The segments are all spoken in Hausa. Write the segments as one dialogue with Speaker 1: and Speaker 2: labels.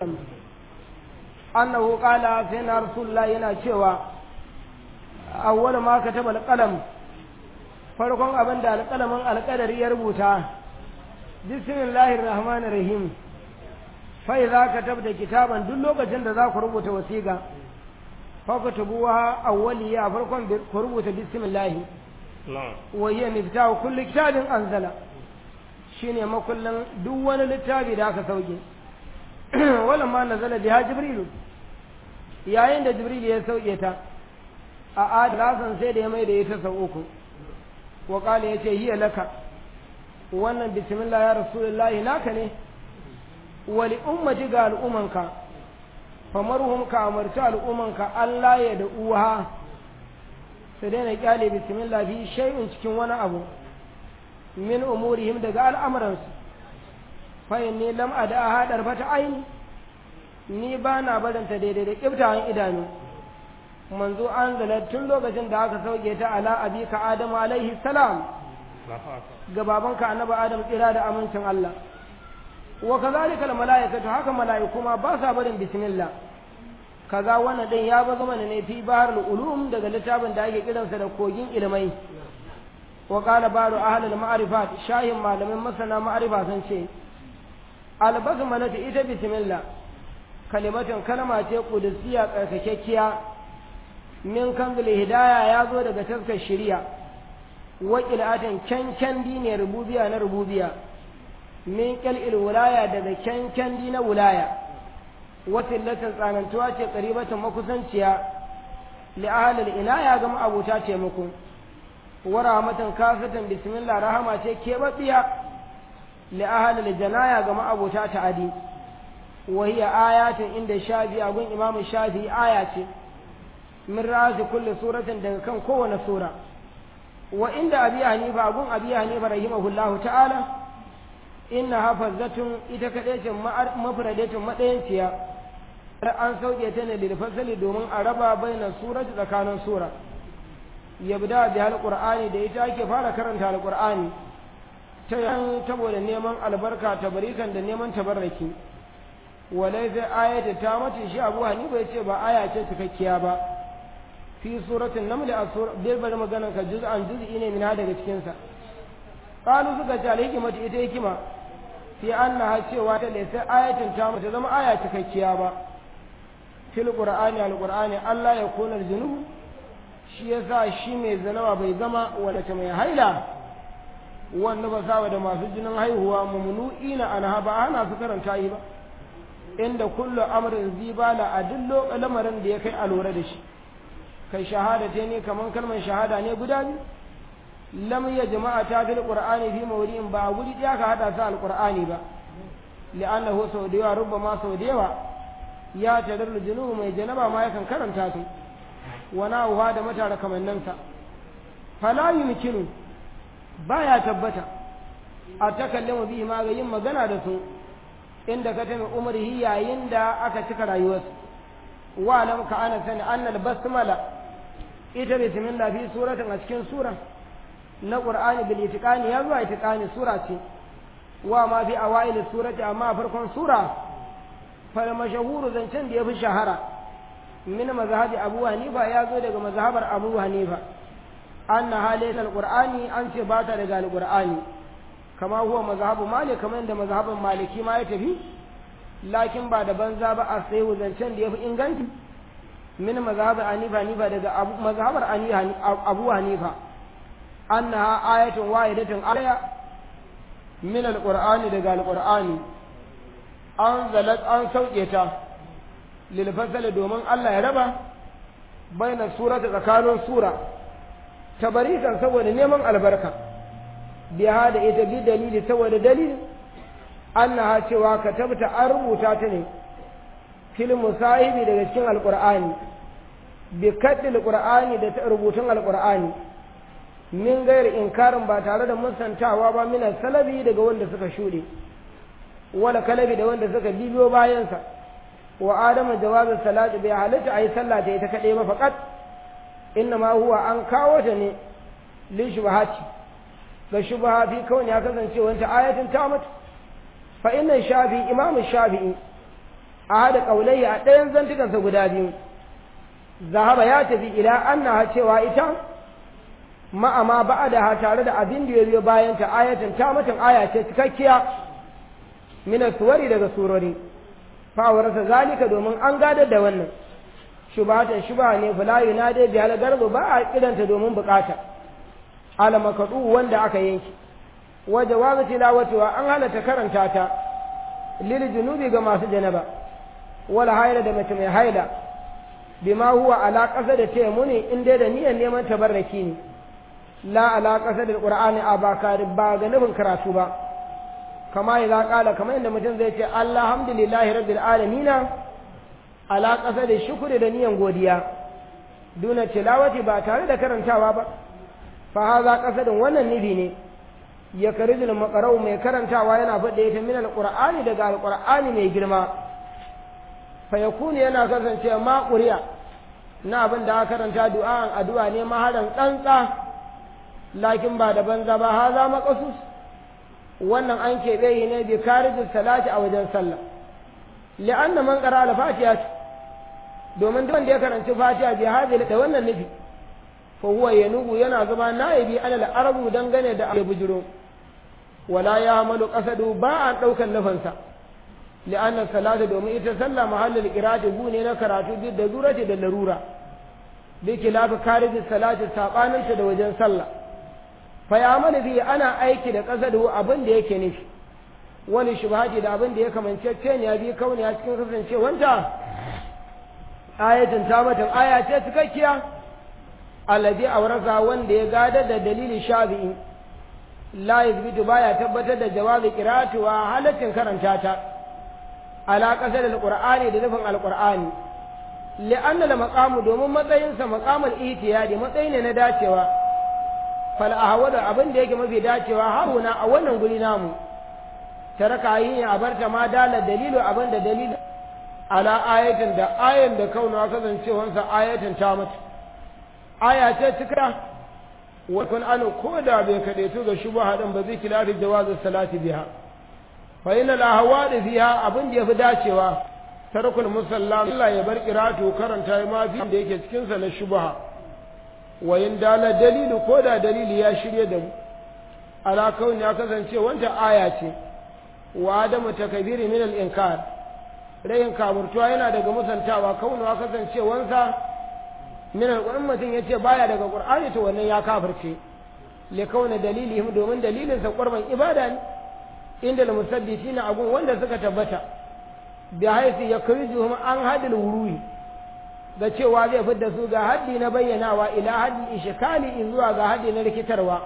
Speaker 1: annahu qala sayyidina rasulullah yana cewa awwal ma kataba alqalam farkon abin da alqalamin alqadari ya rubuta bismillahir rahmanir rahim fa idza katabta kitaban duk lokacin da za ku rubuta wasiqa fa kutubuha awwaliya farkon ku rubuta bismillah wa hiya miftahu kulli kitabin anzala shine makullin duk wani littafi da aka sauke walamma nazala biha jibril yayin da jibril ya sauke ta a adrasan sai da ya mai da ita sau uku wa qala yace hiya laka wannan bismillah ya rasulullahi naka ne wa li ummati ga al'umanka famarhum ka amarta al'umanka Allah ya da uha sai dai na kyale bismillah fi shay'in cikin wani abu min umurihim daga al'amuransu fa inni lam ada hadar fata aini ni ba na barinta daidai da kiftawan idanu manzo an zala tun lokacin da aka sauke ta ala abika adamu alaihi salam ga babanka annabi adam tsira da amincin Allah wa kazalika al malaikatu haka malaiku ma ba sa barin bismillah kaza wannan din ya bazo mana ne fi baharul ulum daga littafin da ake kiransa da kogin ilmai wa qala baru ahlul ma'rifat shayin malamin masana ma'rifa sun ce albasmalatu ita bismillah kalimatun kalma ce qudusiyya tsarkakekkiya min kanzul hidaya ya zo daga taskar shari'a wa qilatan kankan dine rububiyya na rububiyya min qalil wilaya daga kankan dine wilaya wa tillatin tsanantuwa ce qaribatan makusanciya li ahli inaya ga abuta ce muku wa rahmatan kafatan bismillah rahama ce kebabiya li ahli janaya ga abuta ta'adi wa hiya ayatun inda shafi agun imam shafi aya ce min razi kulli suratin daga kan kowane sura wa inda abi hanifa agun abi hanifa rahimahullahu ta'ala inna hafazatun ita kadai ce mafradatun madayanciya an sauke ta ne lil fasali domin a raba baina surati tsakanin sura yabda bi alqur'ani da ita ake fara karanta alqur'ani ta yan saboda neman albarka tabarikan da neman tabarraki walai zai ayata ta mace shi abu hanifa ya ce ba aya ce cikakkiya ba fi suratul naml bai bari maganar ka juz'an juz'i ne mina daga cikin sa qalu suka ce alhikmatu ita hikima fi annaha cewa ta laysa ayatin ta mace zama aya cikakkiya ba fil qur'ani alqur'ani Allah ya kula junub shi yasa shi mai zanawa bai zama wala ta mai haila wanda ba sawa da masu jinin haihuwa mamnu'ina anha ba ana su karanta yi ba inda kullu amrin zibala a duk lamarin da ya kai a lura da shi kai shahada ce ne kaman kalmar shahada ne guda biyu lam ya jama'a ta fil qur'ani fi mawdi'in ba guri ɗaya ka hada sa alqur'ani ba li'annahu sau da yawa rubbama sau da yawa ya tadarru junubu mai janaba ma yakan karanta su wana uwa da matara kamannan sa fala yumkinu baya tabbata a takallamu bihi ma ga yin magana da su inda ka tami umrihi yayin da aka cika rayuwarsa wa lam ka ana sani annal basmala ita bismillah fi suratin a cikin sura na qur'ani bil itiqani ya zuwa itiqani sura ce wa ma fi awail surati amma farkon sura fa mashhuru zancen da yafi shahara min mazhabi abu hanifa ya zo daga mazhabar abu hanifa anna halatul qur'ani an ce ba ta daga alqur'ani kama huwa mazhabu malik kamar yadda mazhabin maliki ma ya tafi lakin ba da banza ba a sai zancen da yafi inganci min mazhabi hanifa daga mazhabar abu hanifa annaha ayatun wahidatun aya min alqur'ani daga alqur'ani anzalat an sauke ta lil fasal domin Allah ya raba baina surata tsakanin sura tabarikan saboda neman albarka biya da ita bi dalili saboda dalili annaha cewa katabta an rubuta ta ne fil musahibi daga cikin alqur'ani bi kaddil qur'ani da rubutun alqur'ani min gairi inkarin ba tare da musantawa ba min salabi daga wanda suka shude wala kalabi da wanda suka bibiyo bayan sa wa adamu jawazin salati bai halatta ayi sallah da ita kadai ba faqat inna ma huwa an kawo ta ne li shubahati ga shubha fi kawai ya kasance wanta ayatin ta mutu fa inna shafi imam shafi'i hada kaulai a ɗayan zantukansa guda biyu zahaba ya tafi ila annaha cewa ita ma'ama ba'adaha tare da abin da ya biyo bayan ta ayatin ta mutum aya ce cikakkiya min suwari daga surori fa warasa zalika domin an gadar da wannan shubhatan shubha ne fala yunade bi al garbu ba a kidanta domin bukata al makadu wanda aka yanki wa jawazu tilawati wa an halata karanta ta lil junubi ga masu janaba wala haila da mace mai haila bima huwa ala qasad tayammuni in dai da niyyar neman tabarraki ne la ala qasad alqur'ani abaka ba ga nufin karatu ba kama idza qala kamar inda mutum zai ce alhamdulillahi rabbil alamin ala qasad shukri da niyyar godiya duna tilawati ba tare da karantawa ba fa hadha qasadun wannan nibi ne ya karijul maqra'u mai karantawa yana faɗe ta min alqur'ani daga alqur'ani mai girma fa yakunu yana kasance ma quriya na abin da aka karanta du'an addu'a ne maharan tsantsa lakin ba da banza ba haza maqasus wannan an keɓe yi ne bi karijul salati a wajen sallah li'anna man qara al-fatiha domin duk wanda ya karanci fatiha bi hadhihi da wannan nufi fa huwa yanubu yana zama na'ibi alal arabu dangane da abu bujuro wala ya'malu qasadu ba an daukan nufansa li'anna salatu domin ita sallah mahallul qira'ati gune na karatu bi da zurati da larura bi kilafi kariji salati sabaninta da wajen sallah fa ya'malu bi ana aiki da qasadu abin da yake nufi wani shubhati da abin da ya kamance ne ya bi kauni a cikin kasancewanta ayatin tamatin aya ce cikakkiya alladhi awrasa wanda ya gadar da dalili shafi'i la yazbitu baya tabbatar da jawazi qira'ati wa halatin karanta ta ala qasar alqur'ani da nufin alqur'ani li'anna al-maqamu domin matsayin sa maqamul ihtiyadi matsayi ne na dacewa fal ahwadu abin da yake mafi dacewa haruna a wannan guri namu taraka yin a barta ma dala dalilu abin da dalilu ala ayatin da ayan da kauna kasancewansa ayatin ta mutu aya ce cika wa kun an koda bai kadaitu ga shubha din ba zai kilafi jawazin salati biha fa inna la hawadi fiha abin da yafi dacewa tarkul musalla Allah ya bar qira'atu karanta ma fi da yake cikin sa na shubha wa in dala dalilu koda dalili ya shirye da mu ala kauni ya kasance wanda aya ce wa adamu takbiri min al-inkar rayin kamurtuwa yana daga musantawa kauni ya kasance wansa min al-ummatin yace baya daga qur'ani to wannan ya kafirce li kauna dalilihim domin dalilin sa qurban ibada ne inda al-musaddiqina abun wanda suka tabbata bi haisi yakrijuhum an hadil wuruhi da cewa zai fidda su ga haddi na bayyanawa ila haddi ishkali zuwa ga haddi na rikitarwa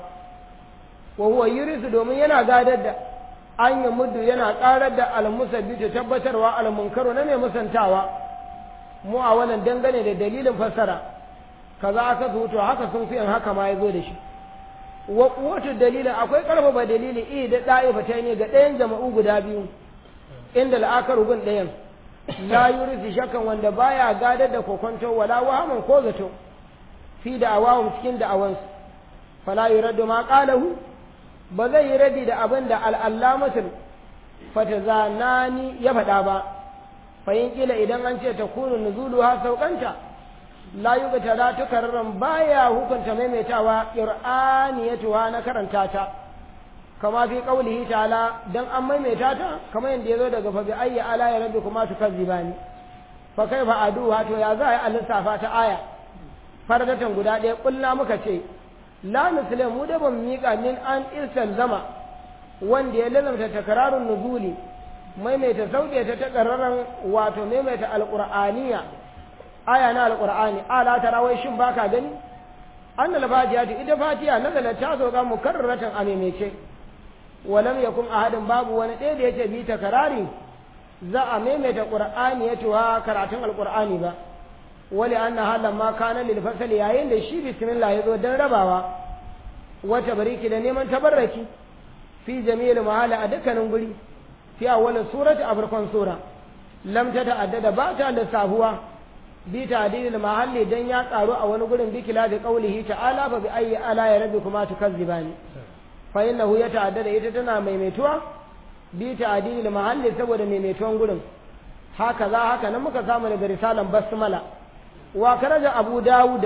Speaker 1: wa huwa yurisu domin yana gadar da an yi muddu yana karar da al-musabbitu tabbatarwa al-munkaru na mai musantawa mu a wannan dangane da dalilin fassara kaza aka zuto haka sun fi haka ma yazo da shi wa quwwatu dalilin akwai karfafa dalili da da'ifa ne ga ɗayan jama'u guda biyu inda la'akaru gun ɗayan la yurisi shakan wanda baya gadar da kokonto wala wahaman ko zato fi da awahum cikin da awansu fala yuraddu ma qalahu ba zai yi radi da abin da al'allamatul fatazanani ya faɗa ba fayin kila idan an ce ta kunu nuzulu ha saukanta la yuga tara tukarran baya hukunta maimaitawa qur'aniyatuwa na karanta ta kama fi qaulihi ta'ala dan an maimaita ta kamar yanda yazo daga fa bi ayyi ala ya rabbikuma tukazzibani fa kaifa aduha to ya za a lissafa ta aya faradatan guda ɗaya kullu muka ce la muslim mu da ban miƙa min an zama wanda ya lalata takrarun nuzuli maimaita sauke ta takarraran wato maimaita alqur'aniya aya na alqur'ani ala tarawai shin baka gani annal fatiha ita fatiha nazala ta zo ga mukarraratan a maimaice walam yakun ahadin babu wani ɗaya da yace bi takrari za a maimaita qur'ani ya tuwa karatun alqur'ani ba wali anna halan ma kana lil fasl yayin da shi bismillah yazo dan rabawa wata bariki da neman tabarraki fi jami'il mahala a dukkanin guri fi awwal surati a farkon sura lam ta ta'addada ba ta da sahuwa bi ta'dilil mahalli dan ya karu a wani gurin bi kila da qaulihi ta'ala fa bi ayyi ala ya rabbikuma tukazzibani fa innahu yata'addada ita tana maimaituwa bi ta'dilil mahalli saboda maimaituwan gurin haka za haka nan muka samu daga risalan basmala wa karaja abu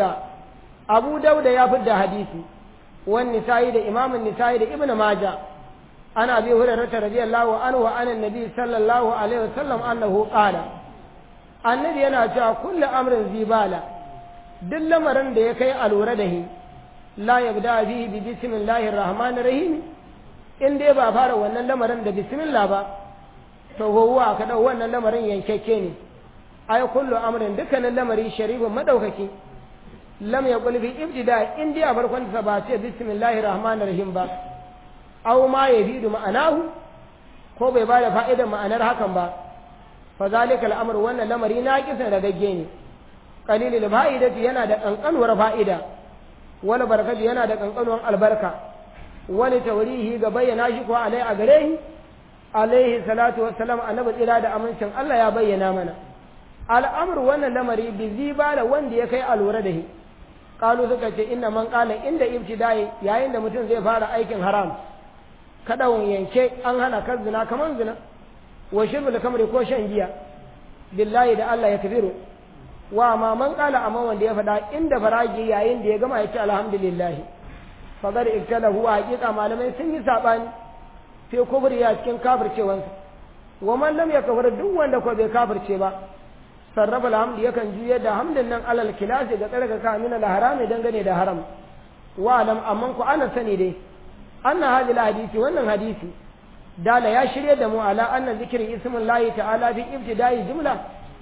Speaker 1: dauda ya fidda hadisi wan nisa'i da imamun nisa'i da ibnu majah ana abi hurairah radiyallahu anhu wa anan nabi sallallahu alaihi wasallam annahu qala annabi yana cewa kullu amrin zibala duk lamarin da ya kai alura da hi la yabda fihi bi bismillahir rahmanir rahim in dai ba fara wannan lamarin da bismillah ba to huwa ka dau wannan lamarin yankekke ne ay kullu amrin dukkanin lamari sharifun madaukaki lam yaqul fi ibtida in dai a farkon sa ba ce bismillahir rahmanir rahim ba aw ma yafidu ma'anahu ko bai ba da fa'idar ma'anar hakan ba fa zalika al'amr wannan lamari na kisa da gagge ne qalilul fa'idati yana da kankanuwar fa'ida wala barakati yana da kankanuwar albarka wani tawrihi ga bayyana shi ko alai a gare shi alaihi salatu wassalam annabi tsira da amincin Allah ya bayyana mana al'amr wannan lamari bi zibala wanda ya kai alura da shi qalu suka ce inna man qala inda ibtidai yayin da mutum zai fara aikin haram kadawun yanke an hana kan zina kaman zina wa shirbul kamri ko shan giya billahi da Allah ya kabiru wa ma man qala amma wanda ya fada inda faragi yayin da ya gama ya ce alhamdulillah faqad iktalahu haqiqa malamai sun yi sabani sai kubri ya cikin kafircewansa wa man lam yakfur duk wanda ko bai kafirce ba sarrafa alhamdu yakan juye da hamdin nan alal kilasi ga tsarka ka min al harami dangane da haram wa alam amman ku ana sani dai anna hadhihi hadisi wannan hadisi dala ya shirye da mu ala anna zikri ismullahi ta'ala fi ibtida'i jumla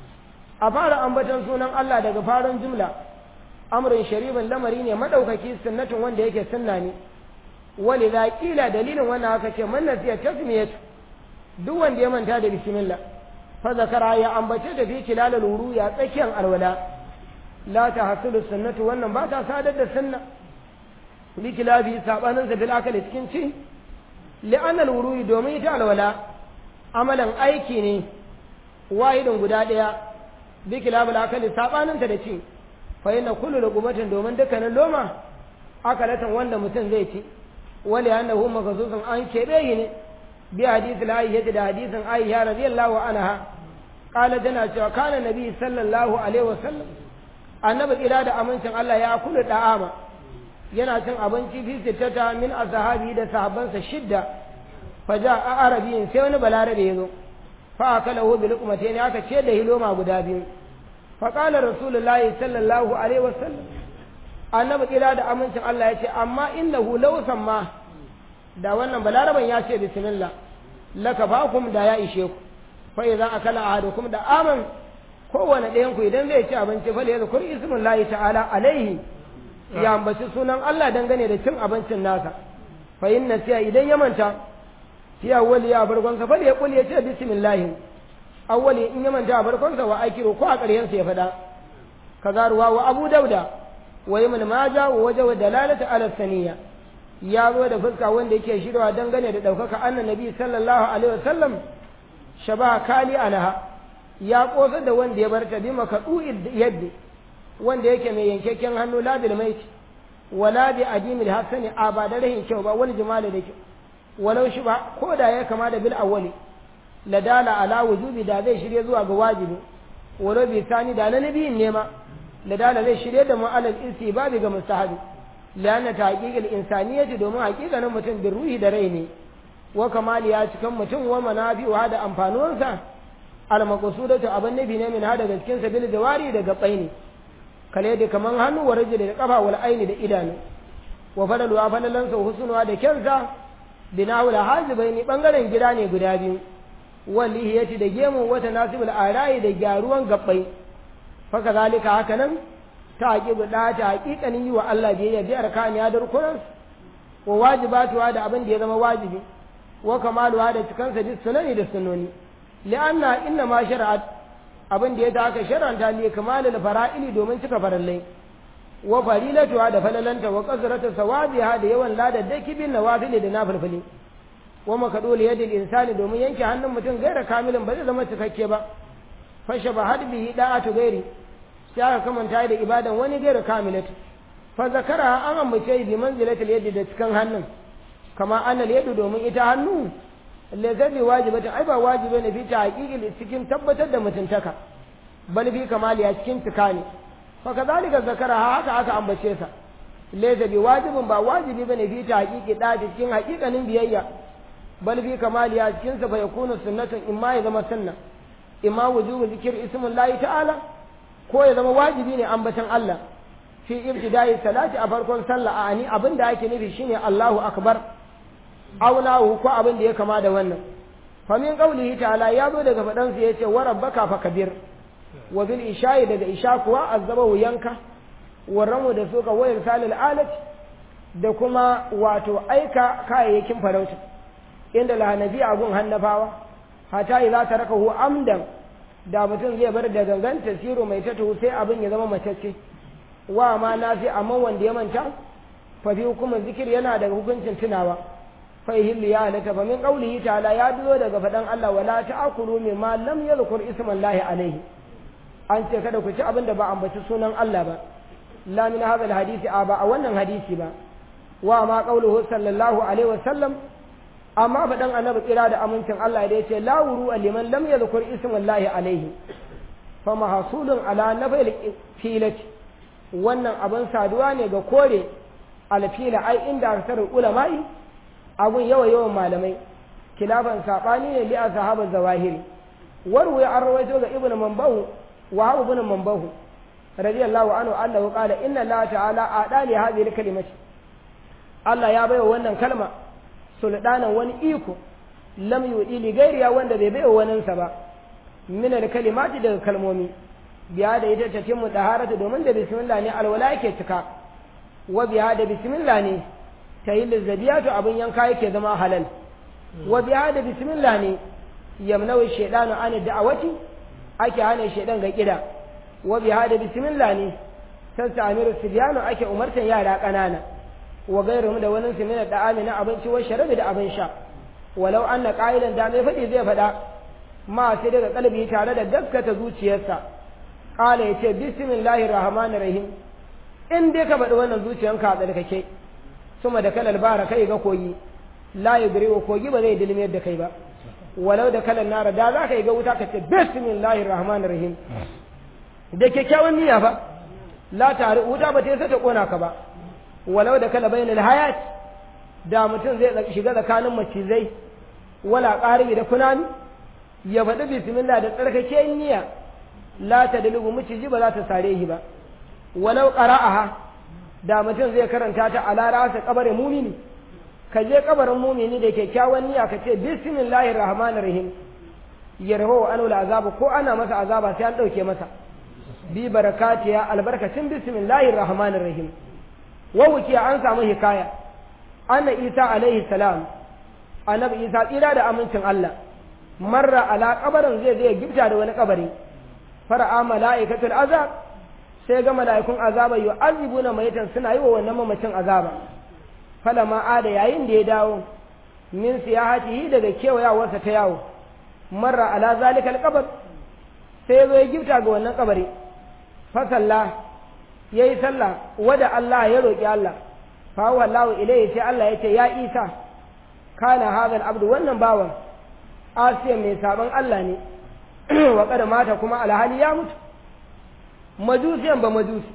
Speaker 1: a fara ambaton sunan Allah daga farin jumla amrin sharifin lamari ne madaukaki sunnatun wanda yake sunna ne walidha qila dalilin wannan haka ce man nasiya tasmiyatu duk wanda ya manta da bismillah fa zakara ya ambace da fi kilalul wuru ya tsakiyan alwala la tahsulu sunnatu wannan ba ta sadar da sunna bi kilabi sabanin sa fil akali cikin ci li'anna al-wuru domin ita alwala amalan aiki ne wahidin guda daya bi kilabul akali sabanin ta da ci fa inna kullu luqmatin domin dukkanin loma akalatan wanda mutum zai ci wali annahu makasusun an kebe ne bi hadith al-ayyah da hadithin aisha radiyallahu anha qala tana cewa kana nabi sallallahu alaihi wasallam annabi ila da amincin Allah ya kula da'ama yana cin abinci fi sittata min ashabi da sahabbansa shidda faja a arabiyin sai wani balarabe yazo fa akalahu bi luqmatayn aka ce da hiloma guda biyu fa qala rasulullahi sallallahu alaihi wasallam annabi ila da amincin Allah ya ce amma innahu law samma da wannan balaraban ya ce bismillah laka fakum da ya ishe ku fa idza akala ahadukum da aman kowane ɗayan ku idan zai ci abinci fa ya zikr ismullahi ta'ala alaihi ya ambaci sunan Allah dangane da cin abincin nasa fa inna siya idan ya manta fi awwali ya barkon sa fa ya kul ya ce bismillah awwali in ya manta barkon sa wa akiru ko a ƙaryen sa ya fada kaza ruwa wa abu dauda wa ibn majah wa wajhu dalalata ala saniyya ya zo da fuska wanda yake shirwa dangane da daukaka annabi sallallahu alaihi wasallam shaba kali alaha ya kosa da wanda ya barta bi makadu'id yaddi wanda yake mai yankakken hannu la bil maiti wala bi adimil hasani abada rahin kyau ba wani jimala da kyau walau shi ba ko da ya kama da bil awwali ladala ala wujubi da zai shirye zuwa ga wajibi walau bi sani da na nabiyin nema ladala zai shirye da mu'alal istibabi ga mustahabi lana taqiqil insaniyati domin haƙiƙanin mutum bin ruhi da rai ne wa kamali ya cikan mutum wa manafi'u da amfanuwansa al maqsudatu abin nabi ne min hada cikin sabil jawari da gabaini kale da kaman hannu wa rajuli da kafa wal aini da idanu wa fadalu wa fadalan sa husnuwa da kyansa binahu la hazibaini bangaren gida ne guda biyu walihiyati da gemu wata nasibul arai da gyaruwan gabbai fa kazalika hakanan ta haƙiƙu da ta haƙiƙanin yi wa Allah biyayya bi arkaniya da rukunan wa wajibatuwa da abin da ya zama wajibi wa kamaluwa da cikansa bi sunani da sunoni li'anna inna ma shar'at abin da ya ta aka shar'anta li kamalul fara'ili domin cika farallai wa farilatuwa da falalanta wa qasratu sawabiha da yawan ladaddaki bin nawafil da nafilfili wa makadul yadil insani domin yanke hannun mutum gaira kamilin ba zai zama cikakke ba fa shabahat bihi da'atu gairi sai aka kamanta da ibadan wani gaira kamilatu fa zakara an ambace bi manzilatil yadi da cikin hannun kama annal yadu domin ita hannu laysa bi wajibatin ai ba wajibi ne fi tahqiqil cikin tabbatar da mutuntaka bal fi kamaliya cikin tikani fa kadhalika zakara haka aka ambace sa laysa bi wajibin ba wajibi bane fi tahqiqi da cikin haƙiƙanin biyayya bal fi kamaliya cikin sa fa yakunu sunnatun imma ya zama sunna imma wujubu zikr ismullahi ta'ala ko ya zama wajibi ne ambatan Allah fi ibtida'i salati a farkon sallah ani abinda ake nufi shine Allahu akbar aunahu ko abin da ya kama da wannan fa min qawlihi ta'ala ya zo daga fadan sa yace wa rabbaka fakabir wa bil isha'i daga isha kuwa azabahu yanka wa ramu da suka wayar salil alat da kuma wato aika kayayyakin farauta inda lahanabi agun hannafawa hata idza tarakahu amdan da mutum zai bar da gangan tasiru mai tatu sai abin ya zama matacce wa ma nafi amma wanda ya manta fa bi hukumin zikir yana daga hukuncin tunawa fa yihillu ya halata fa min qawlihi ta'ala ya duzo daga fadan Allah wala ta'kulu mimma lam yadhkur ismallahi alayhi an ce kada ku ci abin da ba ambaci sunan Allah ba la min hadha alhadisi ba a wannan hadisi ba wa ma qawluhu sallallahu alaihi wasallam amma fadan annabi kira da amincin Allah da yace la wuru liman lam yadhkur ismallahi alayhi fa mahsulun ala nafil filati wannan abin saduwa ne ga kore alfila ai inda aksar ulama'i abun yawan malamai kilafan sabani ne li ashabu zawahiri warwi an rawaito ga ibnu manbahu wa ibnu manbahu radiyallahu anhu annahu qala inna Allah ta'ala adali hadhihi kalimati Allah ya baiwa wannan kalma suldanan wani iko lam yudi li gairiya wanda bai baiwa waninsa ba min al-kalimati daga kalmomi biya da ita ta timmu taharatu domin da bismillah ne alwala yake cika wa biya da bismillah ne tayyil zabiyatu abun yanka yake zama halal wa biya da bismillah ne yamnawi shaydanu an da'awati ake hana shaydan ga kida wa biya da bismillah ne tasamiru sibyanu ake umartan yara kanana wa gairu da wani simina da amina abinci wa sharabi da abin sha walau anna qailan da mai fadi zai fada ma sai daga kalbi tare da gaskata zuciyarsa qala yace bismillahir rahmanir rahim in dai ka faɗi wannan zuciyanka da kake kuma da kalal baraka ga koyi la yudri wa koyi ba zai dilmiyar da kai ba walau da kalal nara da za ka yi ga wuta ka ce bismillahir rahmanir rahim da kyakkyawan niyya ba la tare wuta ba ta yi ta kona ka ba walau da kala bainal hayat da mutum zai shiga tsakanin macizai wala qaribi da kunani ya faɗi bismillah da tsarkake niyya la ta dalugu maciji ba za ta sare shi ba walau qara'aha da mutum zai karanta ta ala rasa kabarin mumini ka je kabarin mumini da kyakkyawan niyya ka ce bismillahir rahmanir rahim yarhu anul azab ko ana masa azaba sai an dauke masa bi barakatiya albarkacin bismillahir rahmanir rahim wawuki an samu hikaya anna isa alaihi salam annabi isa tsira da amincin Allah marra ala kabarin zai gifta da wani kabari fara'a mala'ikatul azab sai ga mala'ikun azaba yu'azibuna mayitan suna yi wa wannan mamacin azaba falama ada yayin da ya dawo min siyahatihi daga kewayawarsa ta yawo marra ala zalikal qabr sai zo gifta ga wannan kabari fa sallah yayi sallah wada Allah ya roki Allah fa wallahu ilayhi sai Allah yace ya Isa kana hadal abdu wannan bawan asiya mai saban Allah ne wa kada mata kuma alhali ya mutu majusiyan ba majusi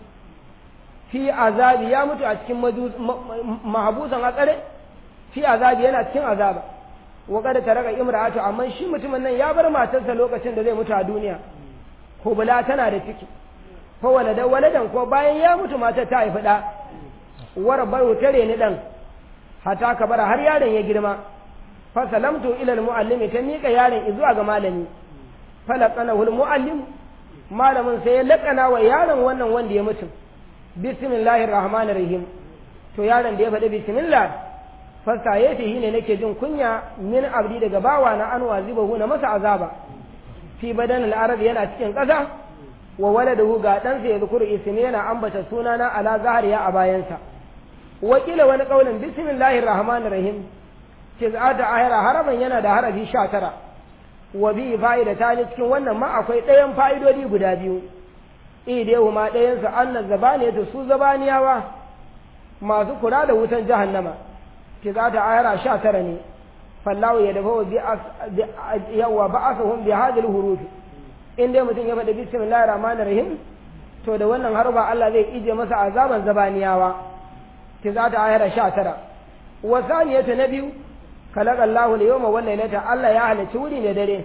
Speaker 1: fi azabi ya mutu a cikin mahabusan a tsare fi azabi yana cikin azaba wa kada taraka imra'atu amma shi mutumin nan ya bar matarsa lokacin da zai mutu a duniya hubula tana da ciki ko waladan ko bayan ya mutu matar ta haifi da warabar tare ni dan hata kabara har yaron ya girma fa salamtu ila almuallimi ta mika yaron zuwa ga malami falaqanahu almuallim malamin sai ya lakana wa yaron wannan wanda ya mutu bismillahir rahmanir rahim to yaron da ya faɗi bismillah fasta yace ne nake jin kunya min abdi daga bawa na an wazibahu na masa azaba fi badan al-arab yana cikin ƙasa wa waladahu ga ɗansa ya zukuru ismi yana ambata sunana ala zahariya a bayansa wakila wani kaulin bismillahir rahmanir rahim tiz'ata ahira haraban yana da harafi 19 wa bi fa'ida ta cikin wannan ma akwai ɗayan fa'idodi guda biyu idehu ma ɗayan su anna zabaniyatu su zabaniyawa masu kula da wutan jahannama tiz'ata ahira 19 ne fallahu ya dafa yawa ba'asuhum bi hadhihi al-huruf in dai mutum ya faɗi bismillahir rahmanir rahim to da wannan harba Allah zai ije masa azaban zabaniyawa za ta ayar 19 wa saniyatu na biyu khalaqa Allahu al-yawma wal laylata Allah ya halicci wuri da dare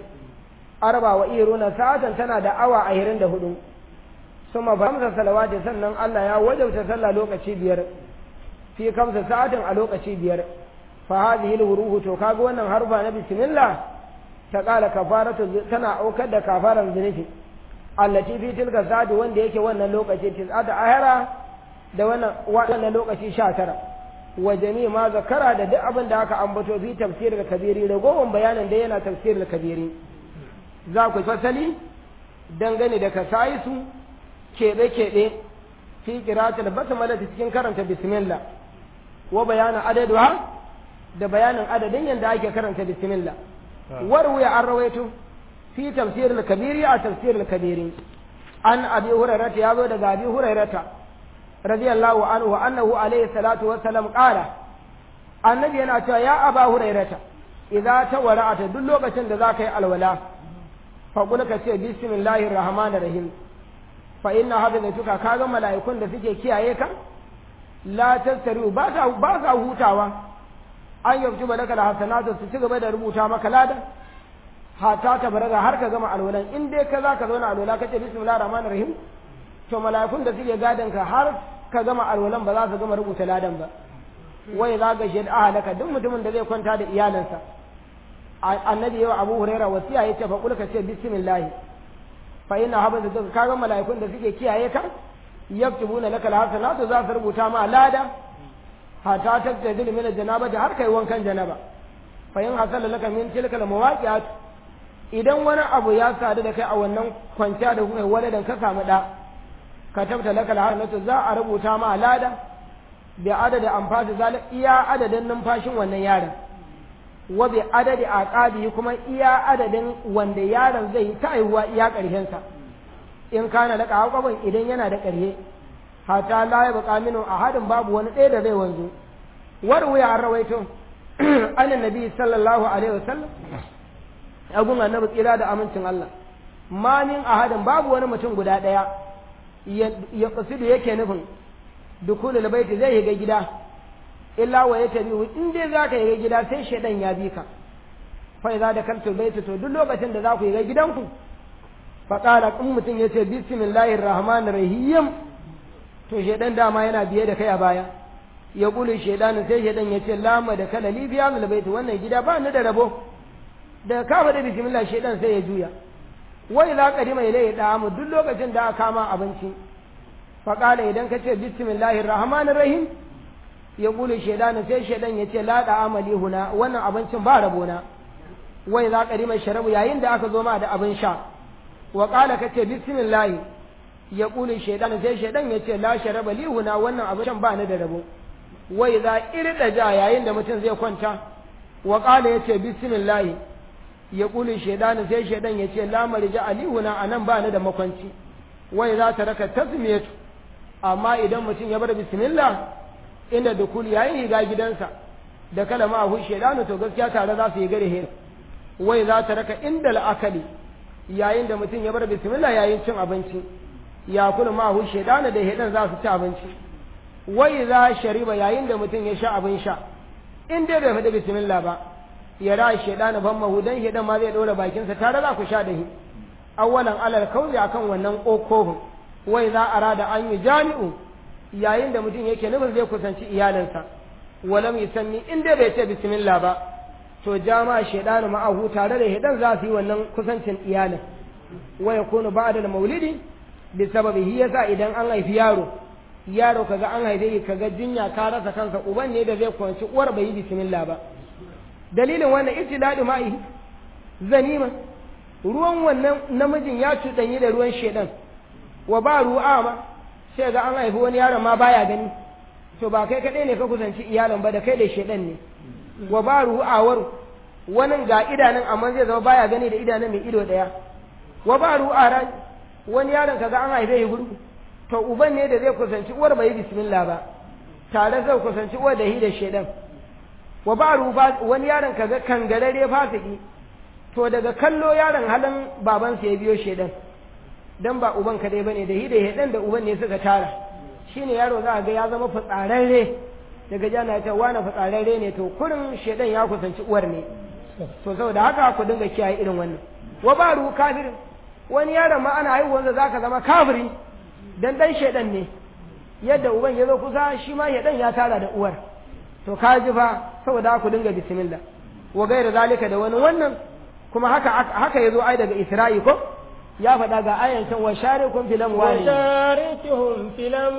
Speaker 1: 24 sa'atan tana da awa 24 suma ba hamsa salawati sannan Allah ya wajauta sallah lokaci biyar fi kamsa sa'atin a lokaci biyar fa hadhihi al-wuruhu to kaga wannan harfa na bismillah ta kala kafaratu tana aukar da kafaran zunubi allati fi tilka sa'ati wanda yake wannan lokaci tis'ata ahara da wannan lokaci 19 wa jami' ma zakara da duk abin da aka ambato fi tafsirul kabiri da gowan bayanin da yana tafsirul kabiri za ku fasali dangane da kasaisu keɓe-keɓe fi qira'atul basmala cikin karanta bismillah wa bayanin adaduha da bayanin adadin yanda ake karanta bismillah warwaya an rawaito fi tafsirul kabiri a tafsirul kabiri an abi hurairah ya zo daga abi hurairah radiyallahu anhu annahu alayhi salatu wassalam qala annabi yana cewa ya aba hurairah idza tawara'ata duk lokacin da zaka yi alwala fa kula ka ce bismillahir rahmanir rahim fa inna hadithatuka kaga mala'ikun da suke kiyaye ka la tasaru ba sa hutawa an yabtu balaka alhasanatu su ci gaba da rubuta maka ladan hata ta baraga har ka gama alwalan in dai ka zaka zauna alwala kace bismillahir rahmanir rahim to mala'ikun da suke gadan ka har ka gama alwalan ba za su gama rubuta ladan ba wai za ga shi ahlaka duk mutumin da zai kwanta da iyalansa annabi yau Abu Huraira wasiya yace fa kul ka ce bismillah fa inna habata duka kaga mala'ikun da suke kiyaye ka yaktubuna lakal hasanatu za su rubuta ma lada hata tattadil min janaba har kai wankan janaba fa in hasala laka min tilkal mawaqi'at idan wani abu ya sadu da kai a wannan kwanciya da kuka waladan ka samu da ka tabta lakal hasanatu za a rubuta ma lada bi adadi amfani zalik iya adadin numfashin wannan yaron wa bi adadi aqabi kuma iya adadin wanda yaron zai yi ta haihuwa iya karshen sa in kana laka haƙaban idan yana da ƙarye hata la ya baka minu ahadin babu wani ɗaya da zai wanzu warwaya an rawaito annan nabi sallallahu alaihi wasallam abun annabi tsira da amincin Allah ma min ahadin babu wani mutum guda ɗaya ya qasidu yake nufin dukulul baiti zai yi ga gida illa wa yatabi in dai zaka yi ga gida sai shedan ya bi ka fa idza dakaltul baiti to duk lokacin da za ku yi ga gidanku fa qala in mutum yace bismillahir rahmanir rahim to shedan dama yana biye da kai a baya ya kulu shedan sai shedan yace lama da kala libiya mil baiti wannan gida ba ni da rabo da kafa da bismillah shedan sai ya juya wai za kadima ilai da mu duk lokacin da aka kama abinci fa qala idan kace bismillahir rahmanir rahim ya kulu shedan sai shedan yace la da amali huna wannan abincin ba rabona wai za kadima sharabu yayin da aka zo ma da abin sha wa qala kace bismillah ya kuli shaidan sai shaidan ya ce la sharaba li huna wannan abin shan ba ni da rabo wai za irda ja yayin da mutum zai kwanta wa qala ya ce bismillah ya kuli shaidan sai shaidan ya ce la marja ali huna anan ba ni da makwanci wai za ta raka tasmiyatu amma idan mutum ya bar bismillah inda dukul yayin higa gidansa da kalama hu shaidan to gaskiya tare za su yi gare he wai za ta raka inda la'akali yayin da mutum ya bar bismillah yayin cin abinci ya kula ma'ahu shaidana da hedan za su ci abinci wai za shariba yayin da mutum ya sha abin sha in dai bai faɗi bismillah ba ya ra shaidana ban mahu dan hedan ma zai ɗora bakinsa tare za ku sha da shi awwalan alal kauli akan wannan ƙoƙohun wai za a rada an yi jami'u yayin da mutum yake nufin zai kusanci iyalinsa walam yusanni in dai bai ce bismillah ba to jama'a shaidanu ma'ahu tare da hedan za su yi wannan kusancin iyalin wa yakunu ba'da al-maulidi bisababihi yasa idan an haifi yaro kaga an haife shi kaga jinya ka rasa kansa uban ne da zai kwanci uwar bai yi bismillah ba dalilin wannan ibtida'u ma'i zanima ruwan wannan namijin ya cuɗanyi da ruwan shedan wa ba ru'a ma sai ga an haifi wani yaron ma baya gani to ba kai kadai ne ka kusanci iyalin ba da kai da shedan ne wa ba ru'awar wani ga idanun amma zai zama baya gani da idanun mai ido daya wa ba ru'a wani yaron kaga an haife shi gurgu to uban ne da zai kusanci uwar bai bismillah ba tare zai kusanci uwar da hi da shedan wa ba'ru wani yaron kaga kangarare fasiki to daga kallo yaron halin babansa ya biyo shedan dan ba uban kadai bane da hida hedan da uban ne suka tara shine yaro za a ga ya zama fitsararre daga jana ta wani fitsararre ne to kurin shedan ya kusanci uwar ne to saboda haka ku dinga kiyaye irin wannan wa ba'ru kafirin wani yaron ma ana haihuwansa zaka zama kafiri dan shedan ne yadda uban ya zo kusa shi ma shedan ya tara da uwar to ka ji fa saboda ku dinga bismillah wa gaira zalika da wani wannan kuma haka yazo ai daga Isra'i ko ya faɗa ga ayan can wa sharikum fil amwali
Speaker 2: wa sharikuhum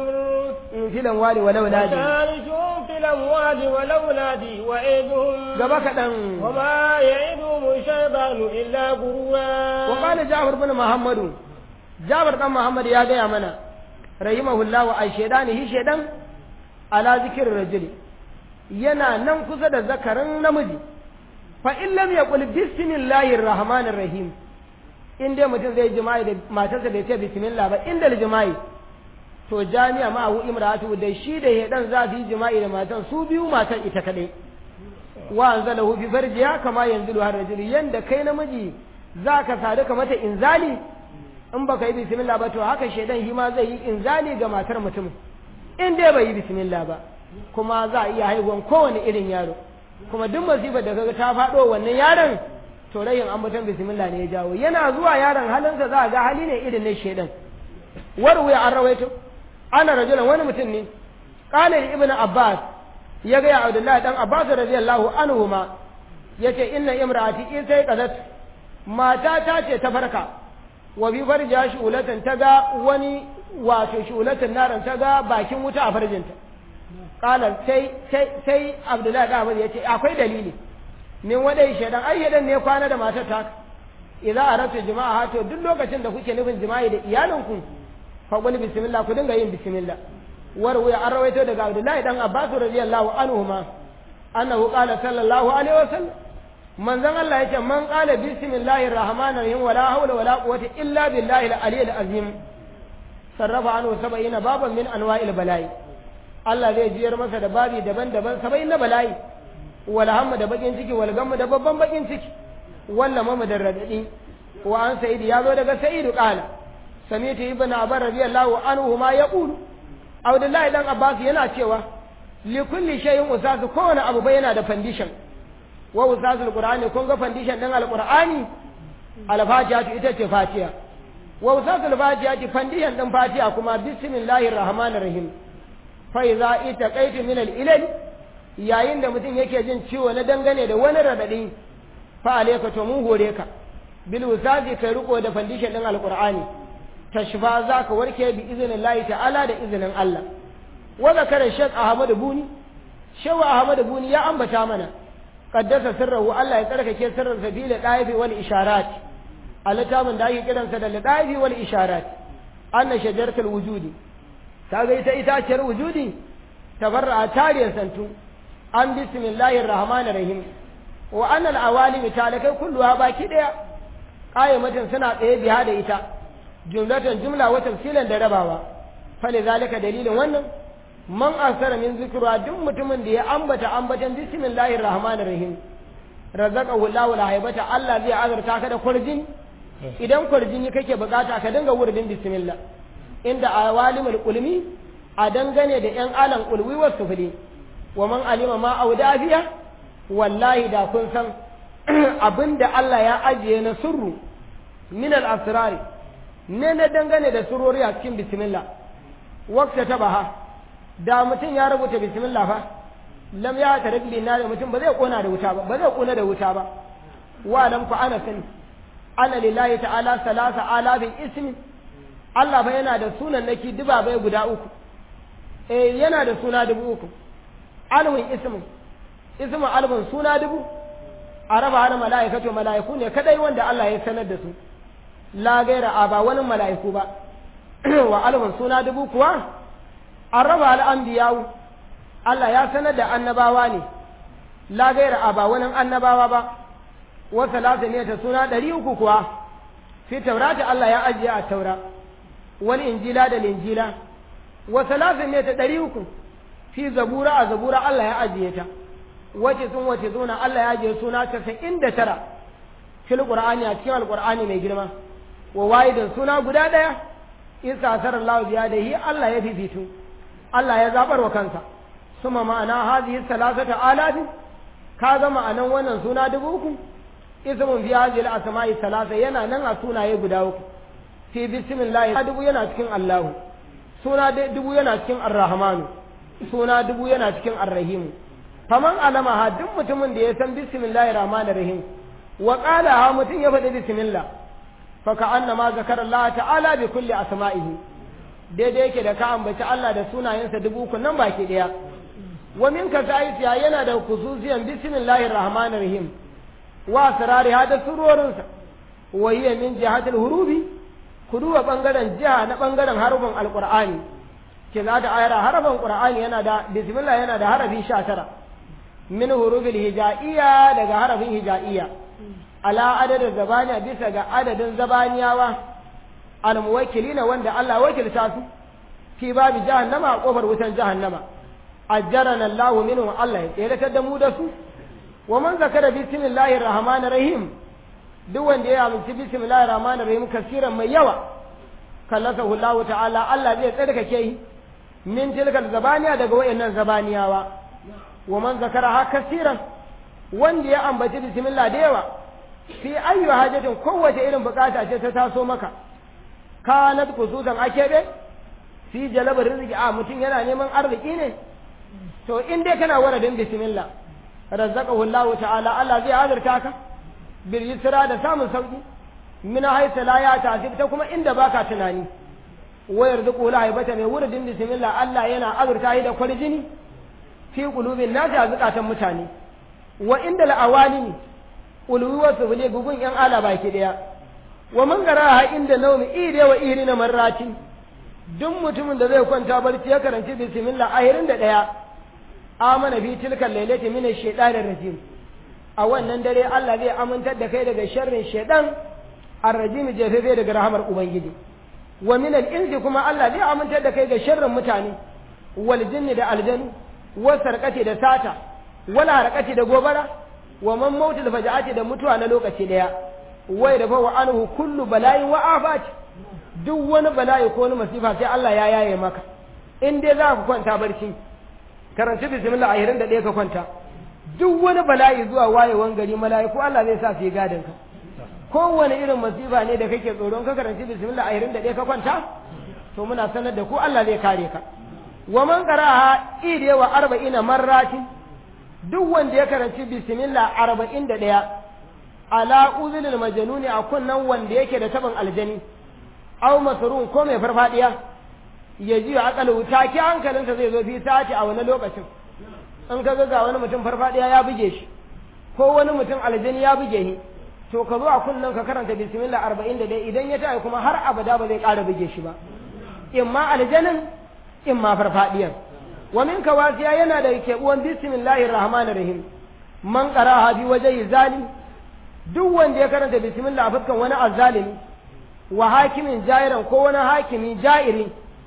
Speaker 2: fil
Speaker 1: amwali wal auladi
Speaker 2: sharikuhum fil amwali wal auladi wa iduhum
Speaker 1: gaba kadan
Speaker 2: wa ma ya'iduhum shaytanu illa gurura
Speaker 1: wa qala Ja'far bin Muhammadu Ja'far dan Muhammad ya gaya mana rahimahullah wa ay shaydanihi shaydan ala zikr rajuli yana nan kusa da zakarin namiji fa in lam yaqul bismillahir rahmanir rahim in dai mutum zai jima'i da matarsa bai ce bismillah ba inda jima'i to jami'a ma'ahu imratu da shi da hedan za su yi jima'i da matan su biyu matan ita kadai wa anzalahu fi farjiha kama yanzilu har rajuli yanda kai namiji zaka sadu ka mata inzali in baka yi bismillah ba to haka shedan shi ma zai yi inzali ga matar mutum in dai bai yi bismillah ba kuma za a iya haihuwan kowane irin yaro kuma duk masifar da kaga ta faɗo wannan yaron to rayin ambaton bismillah ne ya jawo yana zuwa yaron halinsa za a ga hali ne irin na shedan warwaya an rawaito ana rajulan wani mutum ne qala ibnu abbas ya ga ya abdullahi dan abbas radiyallahu anhuma yace inna imraati in sai qadat mata ta ce ta farka wa bi farja shulatan ta ga wani wato shulatan naran ta ga bakin wuta a farjinta qala sai abdullahi dan abbas yace akwai dalili min wadai shedan ai shedan ne kwana da matar ta idan aratu jama'a to duk lokacin da kuke nufin jima'i da iyalinku fa qul bismillah ku dinga yin bismillah warwaya an rawaito daga Abdullahi dan Abbas radiyallahu anhuma annahu qala sallallahu alaihi wasallam manzon Allah yace man qala bismillahir rahmanir rahim wala hawla wala quwwata illa billahi al-aliyyil azim sarrafa anhu 70 baban min anwa'il bala'i Allah zai jiyar masa da babi daban-daban 70 na bala'i wala hamma da bakin ciki wal gamma da babban bakin ciki walla mama da radadi wa an sa'id ya zo daga sa'id qala sami'tu ibn abbas radiyallahu anhu ma yaqulu Abdullahi dan Abbas yana cewa li kulli shay'in usasu kowane abu bai yana da foundation wa usasul qur'ani kun ga foundation din alqur'ani al-fatiha ita ce fatiha wa usasul fatiha foundation din fatiha kuma bismillahir rahmanir rahim fa idza itaqaitu min al-ilal yayin da mutum yake jin ciwo na dangane da wani radadi fa alayka to mun hore ka bil usazi kai riko da foundation din alqur'ani tashfa zaka warke bi iznillahi ta'ala da izinin Allah wa zakara Sheikh Ahmad Buni Sheikh Ahmad Buni ya ambata mana qaddasa sirruhu Allah ya tsarkake sirrin sabila daifi wal isharat alatamin da ake kiransa da daifi wal isharat anna shajaratul wujudi kaga ita itaciyar wujudi tabarra tariyan santu an bismillahir rahmanir rahim wa anna al awalim talakai kulluha baki daya qayyamatin suna tsaye biha da ita jumlatan jumla wa tafsilan da rabawa fali zalika dalilin wannan man asara min zikra duk mutumin da ya ambatan bismillahir rahmanir rahim razaqahu Allahu al-haibata Allah zai azurta ka da kurjin idan kurjin kake bukata ka dinga wurdin bismillah inda awalimul qulmi a dangane da yan alan qulwi wa sufli wa man alima ma audafiya wallahi da kun san abinda Allah ya ajiye na sirru min al-asrari ne na dangane da surori a cikin bismillah wakta tabaha da mutum ya rubuta bismillah fa lam ya tarbi na da mutum ba zai kona da wuta ba wa lam ku ana sani ana lillahi ta'ala salasa alafin ismi Allah ba yana da sunan naki dubabai guda uku yana da suna 3000 alwin ismu alwin suna 1000 araba ana malaikatu malaiku ne kadai wanda Allah ya sanar da su la gaira a ba wani mala'iku ba wa alhun suna 1000 kuwa an raba al'ambiyawu Allah ya sanar da annabawa ne la gaira a ba wani annabawa ba wata latiniyata suna 300 kuwa fi taurata Allah ya ajiye a taura wani injila da linjila wata latiniyata 300 fi zabura a zabura Allah ya ajiye ta wace zuna Allah ya je suna 99 fil qur'ani a cikin alqur'ani mai girma wa wahidin suna guda daya isa sarallahu biya da hi Allah ya fifitu Allah ya zabar wa kansa suma ma'ana hadhihi salasata alafi kaga ma'anan wannan suna 3000 ismun fi hadhihi al-asma'i salasa yana nan a sunaye guda uku fi bismillah dubu yana cikin Allah suna dubu yana cikin ar-rahman suna dubu yana cikin ar-rahim faman alama ha duk mutumin da ya san bismillahir rahmanir rahim wa qala ha mutun ya faɗi bismillah fa ka'annama zakara Allah ta'ala bi kulli asma'ihi daidai yake da ka ambaci Allah da sunayensa dubu kun nan baki daya wa min ka ta'itiya yana da khususiyan bismillahir rahmanir rahim wa asrari hada surorinsa wa hiya min jihatil hurubi kuduwa bangaren jiha na bangaren harfin alqur'ani kina da ayar harfin qur'ani yana da bismillah yana da harafi 19 min hurubil hijaiya daga harafin hijaiya ala adadin zabaniya bisa ga adadin zabaniyawa almuwakkilina wanda Allah wakilta su fi babu jahannama a kofar wutan jahannama ajjarana Allah minhu Allah ya tsere da mu da su wa man zakara bismillahir rahmanir rahim duk wanda ya amince bismillahir rahmanir rahim kasiran mai yawa kallasahu Allah ta'ala Allah zai tsarkake yi min tilkal zabaniya daga wayannan zabaniyawa wa man zakara ha kasiran wanda ya ambaci bismillah da yawa fi ayyu hajatin kowace irin bukata ce ta taso maka kanat kusutan akebe fi jalabar rizqi a mutum yana neman arziki ne to in dai kana waradin bismillah razzaqahu Allah ta'ala Allah zai azurta ka bil yusra da samun sauki min haythu la ya tasib ta kuma inda baka tunani wayar zuqu la haibata mai wuridin bismillah Allah yana azurta shi da kwarjini fi qulubin nasi a zukatan mutane wa inda la'awani ulwi wa subli gugun yan ala baki daya wa man garaha inda nawmi ide wa irina marrati duk mutumin da zai kwanta barci ya karanci bismillah ahirin da daya amana fi tilkal lailati min ash-shaytanir rajim a wannan dare Allah zai amintar da kai daga sharrin shaytan ar-rajim jefe daga rahamar ubangiji wa min al-insi kuma Allah zai amintar da kai ga sharrin mutane wal jinni da aljanu wa sarqati da sata wala harqati da gobara wa man mautul faja'ati da mutuwa na lokaci daya wai da fa wa anhu kullu bala'i wa afat duk wani bala'i ko wani masifa sai Allah ya yaye maka in dai za ka kwanta barci karanci bismillah ahirin da ɗaya ka kwanta duk wani bala'i zuwa wayewan gari mala'iku Allah zai sa su yi gadin ka kowane irin masifa ne da kake tsoron ka karanci bismillah ahirin da ɗaya ka kwanta to muna sanar da ku Allah zai kare ka wa man qara'a ide wa 40 marratin duk wanda ya karanci bismillah 41 ala uzulil majnuni a kunnan wanda yake da taban aljani aw masrun ko mai farfadiya ya ji akalu take hankalinsa zai zo fi sati a wani lokacin in ka ga wani mutum farfadiya ya buge shi ko wani mutum aljani ya buge shi to ka zo a kunnan ka karanta bismillah 41 idan ya tayi kuma har abada ba zai ƙara buge shi ba imma aljanin imma farfadiyan wa min kawasiya yana da kebuwan bismillahir rahmanir rahim man qara'a bi wajhi zalim duk wanda ya karanta bismillah a fuskan wani azzalimi wa hakimin jairan ko wani hakimi jairi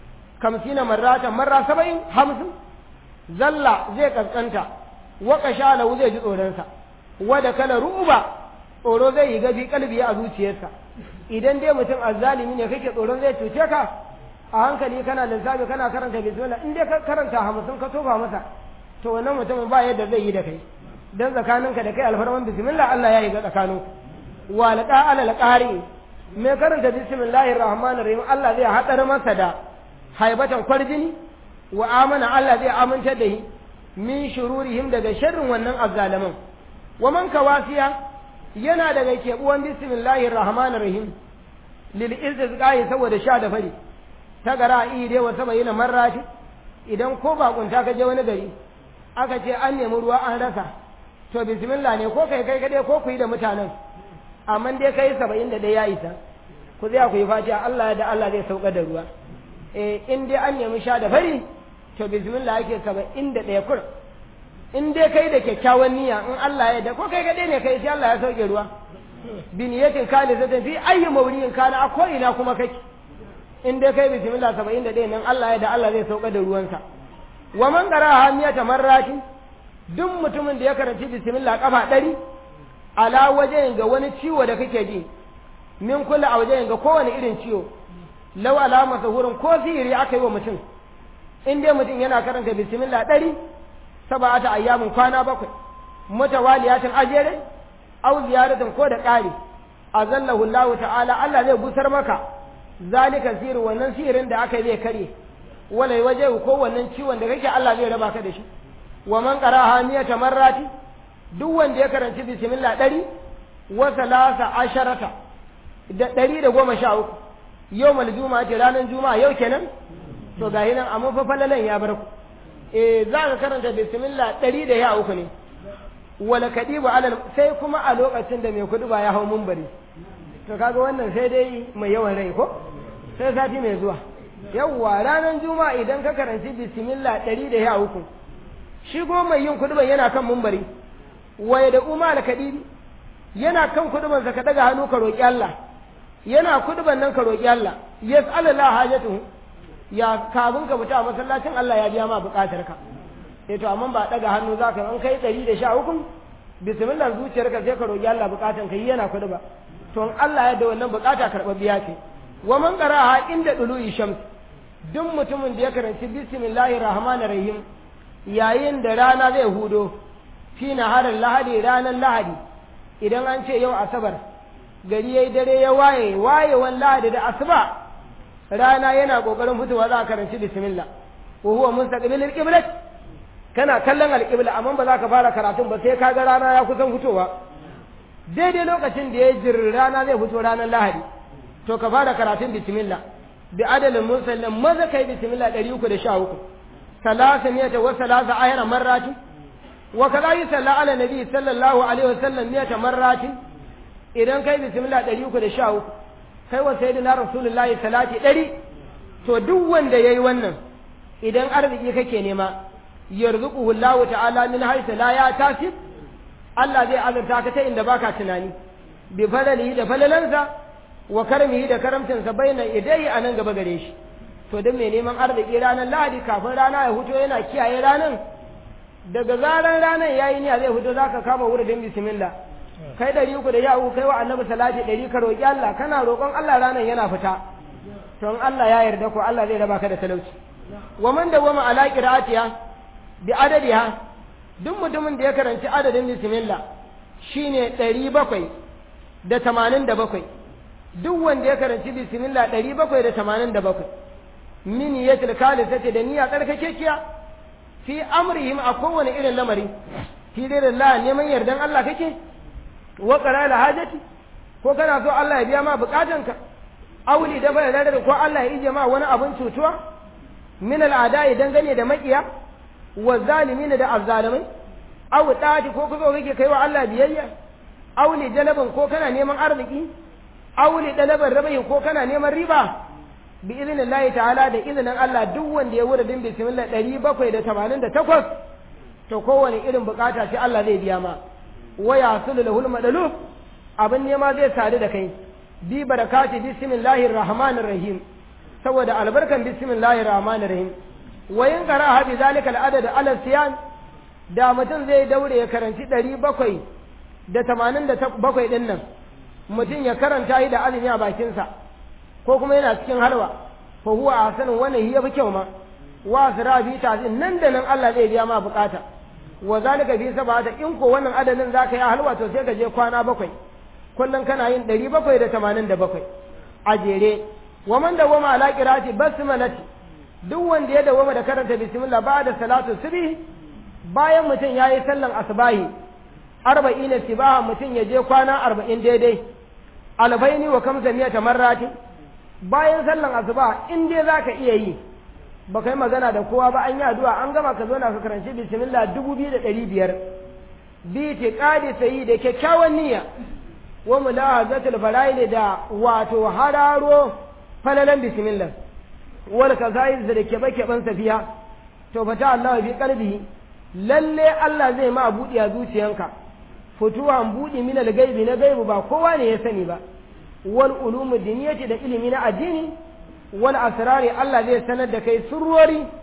Speaker 1: 50 marra 50 zalla zai kaskanta wa qashala zai ji tsoron sa wa da kala ruba tsoro zai yi gabi kalbi a zuciyarsa idan dai mutum azzalimi ne kake tsoron zai cuce ka a hankali kana lissafi kana karanta bismillah in dai ka karanta 50 ka tofa masa to wannan mutumin ba yadda zai yi da kai dan tsakaninka da kai alfarman bismillah Allah ya yi ga tsakaninku wa laqa ala alqari me karanta bismillahir rahmanir rahim Allah zai hadar masa da haibatan kwarjini wa amana Allah zai aminta da shi min shururihim daga sharrin wannan azzaliman wa man kawasiya yana daga kebuwan bismillahir rahmanir rahim lil izqai saboda sha da fari ta gara ide wa sabayina marrati idan ko bakunta ka je wani gari aka ce an nemi ruwa an rasa to bismillah ne ko kai kade ko ku yi da mutanen amma dai kai 71 ya isa ku zai ku yi fatiha Allah da Allah zai sauka da ruwa in dai an nemi sha da fari to bismillah yake 71 kur in dai kai da kyakkyawan niyya in Allah ya da ko kai kade ne kai sai Allah ya sauke ruwa bi niyatin khalisatan fi ayyi mawriyin kana a ko ina kuma kake in dai kai bismillah 71 nan Allah ya da Allah zai sauka da ruwansa wa man qara hamiyata marratin duk mutumin da ya karanci bismillah kafa 100 ala wajen ga wani ciwo da kake ji min kula a wajen ga kowane irin ciwo law alama sahurin ko sihiri aka yi wa mutum in dai mutum yana karanta bismillah 100 sab'ata ayyamin kwana 7 mutawaliyatin ajere au ziyaratin ko da ƙari azallahu Allah ta'ala Allah zai gusar maka zalika sihir wannan sihirin da aka yi zai kare wala waje ko wannan ciwon da kake Allah zai raba ka da shi wa man qara'a miyata marrati duk wanda ya karanci bismillah 100 wa 13 da 113 yawmal juma'a ce ranar juma'a yau kenan to ga hinan amma fa falalan ya bar ku za ka karanta bismillah 113 ne wala kadibu alal sai kuma a lokacin da mai kudu ba ya hau munbari to kaga wannan sai dai mai yawan rai ko sai sati mai zuwa yawwa ranar juma'a idan ka karanci bismillah 113 shi kuma mai yin kuduban yana kan munbari waye da umar kadibi yana kan kuduban sa ka daga hannu ka roki Allah yana kuduban nan ka roki Allah yas'alallahu hajatuhu ya kabun ka fita masallacin Allah ya biya ma bukatar ka to amma ba daga hannu zaka an kai 113 bismillah zuciyarka sai ka roki Allah bukatan ka yana kuduba to Allah ya da wannan bukata biya ce wa man qara'a inda dulu'i shams duk mutumin da ya karanci bismillahir rahmanir rahim yayin da rana zai hudo fi naharar lahadi ranar lahadi idan an ce yau asabar gari yayi dare ya wayewan lahadi da asuba rana yana kokarin fitowa za ka karanci bismillah wa huwa mustaqbilil qiblat kana kallon alqibla amma ba za ka fara karatun ba sai kaga rana ya kusan fitowa daidai lokacin da ya jira rana zai fito ranar lahadi to ka fara karatun bismillah bi adalin musallin maza kai bismillah 313 ثلاثمائة وثلاثة عشر مرات وكذا يصلى على النبي صلى الله عليه وسلم 100 مرات إذن كي بسم الله دريوك دشاو كي وسيدنا رسول الله صلاة دري تو دوان دا يوانا إذن أرضي كي نما يرزقه الله تعالى من حيث لا يتاسب الله ذي أذر تاكتا إن دباكا تناني بفضله دا فللنسا وكرمه دا كرمتنسا بين يديه أننغ بغريش to don mai neman arziki ranar lahadi kafin rana ya huto yana kiyaye ranar daga zaran ranar yayi niyya zai huto zaka kama wurin bismillah kai 300 kai wa annabi salati 100 ka roki Allah kana roƙon Allah ranar yana fita to in Allah ya yarda ko Allah zai raba ka da talauci wa man dawama ala qira'atiha bi adadiha duk mutumin da ya karanci adadin bismillah shine 787 duk wanda ya karanci bismillah 787 min yatil kalisati da niyya tsarkakekiya fi amrihim a kowane irin lamari fi dai Allah neman yardan Allah kake wa qara'al hajati ko kana so Allah ya biya ma bukatanka auli da bai da ko Allah ya ije ma wani abun cutuwa min al'ada'i dangane da makiya wa zalimin da azzalimai aw dadi ko kuzo kake kai wa Allah biyayya auli jalabin ko kana neman arziki auli dalaban rabai ko kana neman riba bi idinillahi ta'ala da izinin Allah duk wanda ya wurin bismillah 788 to kowane irin bukata sai Allah zai biya ma wa yasulu lahul madalu abin nema zai sadu da kai bi barakati bismillahir rahmanir rahim saboda albarkan bismillahir rahmanir rahim wa in qara'a bi zalika al-adad ala siyan da mutum zai daure ya karanci 787 din nan mutum ya karanta yi da azumi a bakinsa ko kuma yana cikin halwa fa huwa ahsanu wannan hiya fi kyau ma wa asra bi ta'zin nan da nan Allah zai biya ma bukata wa zalika bi sabata in ko wannan adadin zaka yi halwa to sai ka je kwana 7 kullun kana yin 787 a jere wa man dawama ala qira'ati basmalati duk wanda ya dawama da karanta bismillah ba'da salatu subhi bayan mutum yayi sallan asbahi 40 sibaha mutum ya je kwana 40 daidai albaini wa kamsa marrati bayan sallan asuba in dai zaka iya yi ba kai magana da kowa ba an yi addu'a an gama ka zo na ka karanci bismillah 2500 bi tiqadi sayi da kyakkyawan niyya wa mulahazatul fara'id da wato hararo falalan bismillah wal kazaiz da kebe-keben safiya to fata Allah bi qalbihi lalle Allah zai ma budi a zuciyanka futuwan budi min al-gaibi na gaibu ba kowa ne ya sani ba wal ulumu diniyati da ilimi na addini wal asrari Allah zai sanar da kai surrori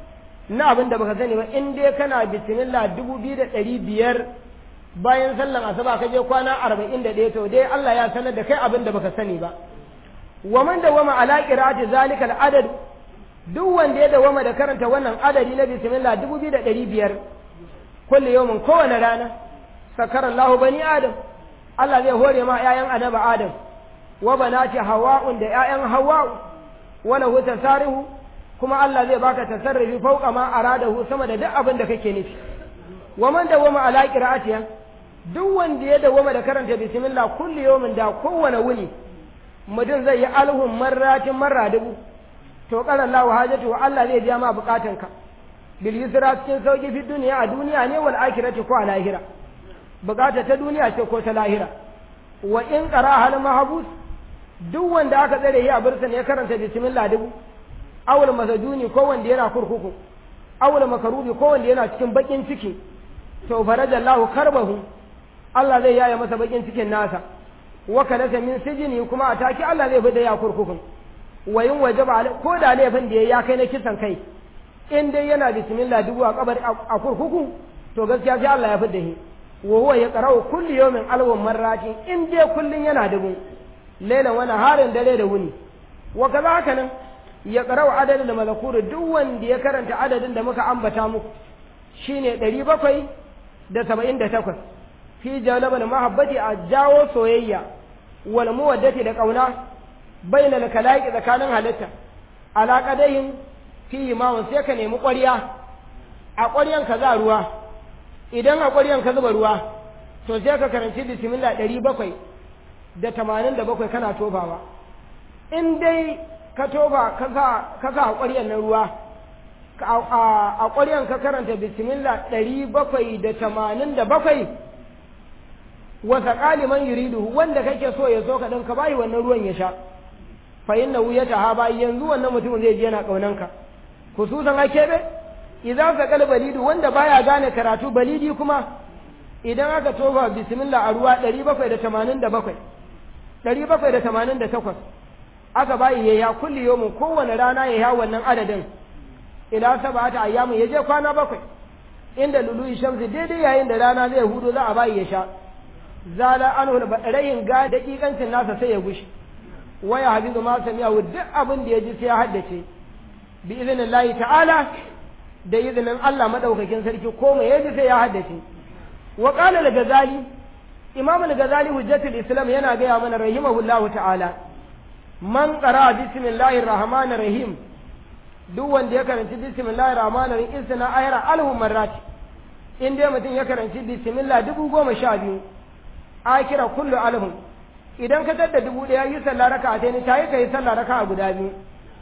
Speaker 1: na abin da baka sani ba in dai kana bismillah 2500 bayan sallan asuba ka je kwana 41 to dai Allah ya sanar da kai abin da baka sani ba wa man dawama ala qira'ati zalika al-adad duk wanda ya dawama da karanta wannan adadi na bismillah 2500 kullu yawmin kowane rana sakara Allahu bani adam Allah zai hore ma ƴaƴan annabi Adam wa banati Hawwa'un da ƴaƴan Hawwa'u wa lahu tasarihu kuma Allah zai baka tasarrufi fauka ma aradahu sama da duk abin da kake nufi wa man dawama ala qira'atiha duk wanda ya dawama da karanta bismillah kullu yawmin da kowane wuni mutum zai yi alhun marratin marra dubu to qala Allahu hajatu Allah zai biya ma bukatanka bil yusra cikin sauki fi duniya a duniya ne wal akhirati ko a lahira bukata ta duniya ce ko ta lahira wa in qara hal mahbus duk wanda aka tsare ya bursan ya karanta bismillah dubu awul masajuni ko wanda yana kurkuku awul makarubi ko wanda yana cikin bakin ciki to farajallahu karbahu Allah zai yaya masa bakin cikin nasa wa kalasa min sijini kuma a taki Allah zai bada ya kurkukun wa in wajaba ko da laifin da ya kai na kisan kai in dai yana bismillah dubu a kabar a kurkuku to gaskiya sai Allah ya fidda shi wa huwa yaqra'u kulli yawmin alwan marratin in dai kullun yana dubu lailan wani harin dare da wuni wa kaza haka nan ya qara'u adadin da mazkuru duk wanda ya karanta adadin da muka ambata muku shine 778 fi jalabal mahabbati a jawo soyayya wal muwaddati da kauna bainal kalaiki tsakanin halitta alaqadayin fi ma sai ka nemi ƙwarya a ƙwaryan ka za ruwa idan a ƙwaryan ka zuba ruwa to sai ka karanci bismillah 787 kana tofawa in dai ka tofa ka sa a ƙwaryan na ruwa a ƙwaryan ka karanta bismillah 787 wasa ƙaliman yuridu wanda kake so ya so ka ɗan ka bayi wannan ruwan ya sha fa inna wuyata ha bayi yanzu wannan mutumin zai je yana ƙaunanka khususan ake be idan ka kal balidu wanda baya gane karatu balidi kuma idan aka tofa bismillah a ruwa 788 aka bayi yaya kulli yawmin kowane rana ya wannan adadin ila sab'ata ayyamin yaje kwana 7 inda luluyi shamsi daidai yayin da rana zai hudo za a bayi ya sha zala anhu rayin ga dakikancin nasa sai ya gushi waya habibu ma sami'a duk abin da yaji sai ya haddace bi idnillahi ta'ala da izinin Allah madaukakin sarki ko mai yaji sai ya haddace wa qala al-ghazali imam al-ghazali hujjatul islam yana ga mana rahimahullahu ta'ala man qara bismillahir rahmanir rahim duk wanda ya karanci bismillahir rahmanir rahim isna ayra alhu marrat in dai mutum ya karanci bismillah 10,012 akira kullu alhum idan ka tadda 1000 yi sallah raka'a ta ne tayi kai sallah raka'a guda biyu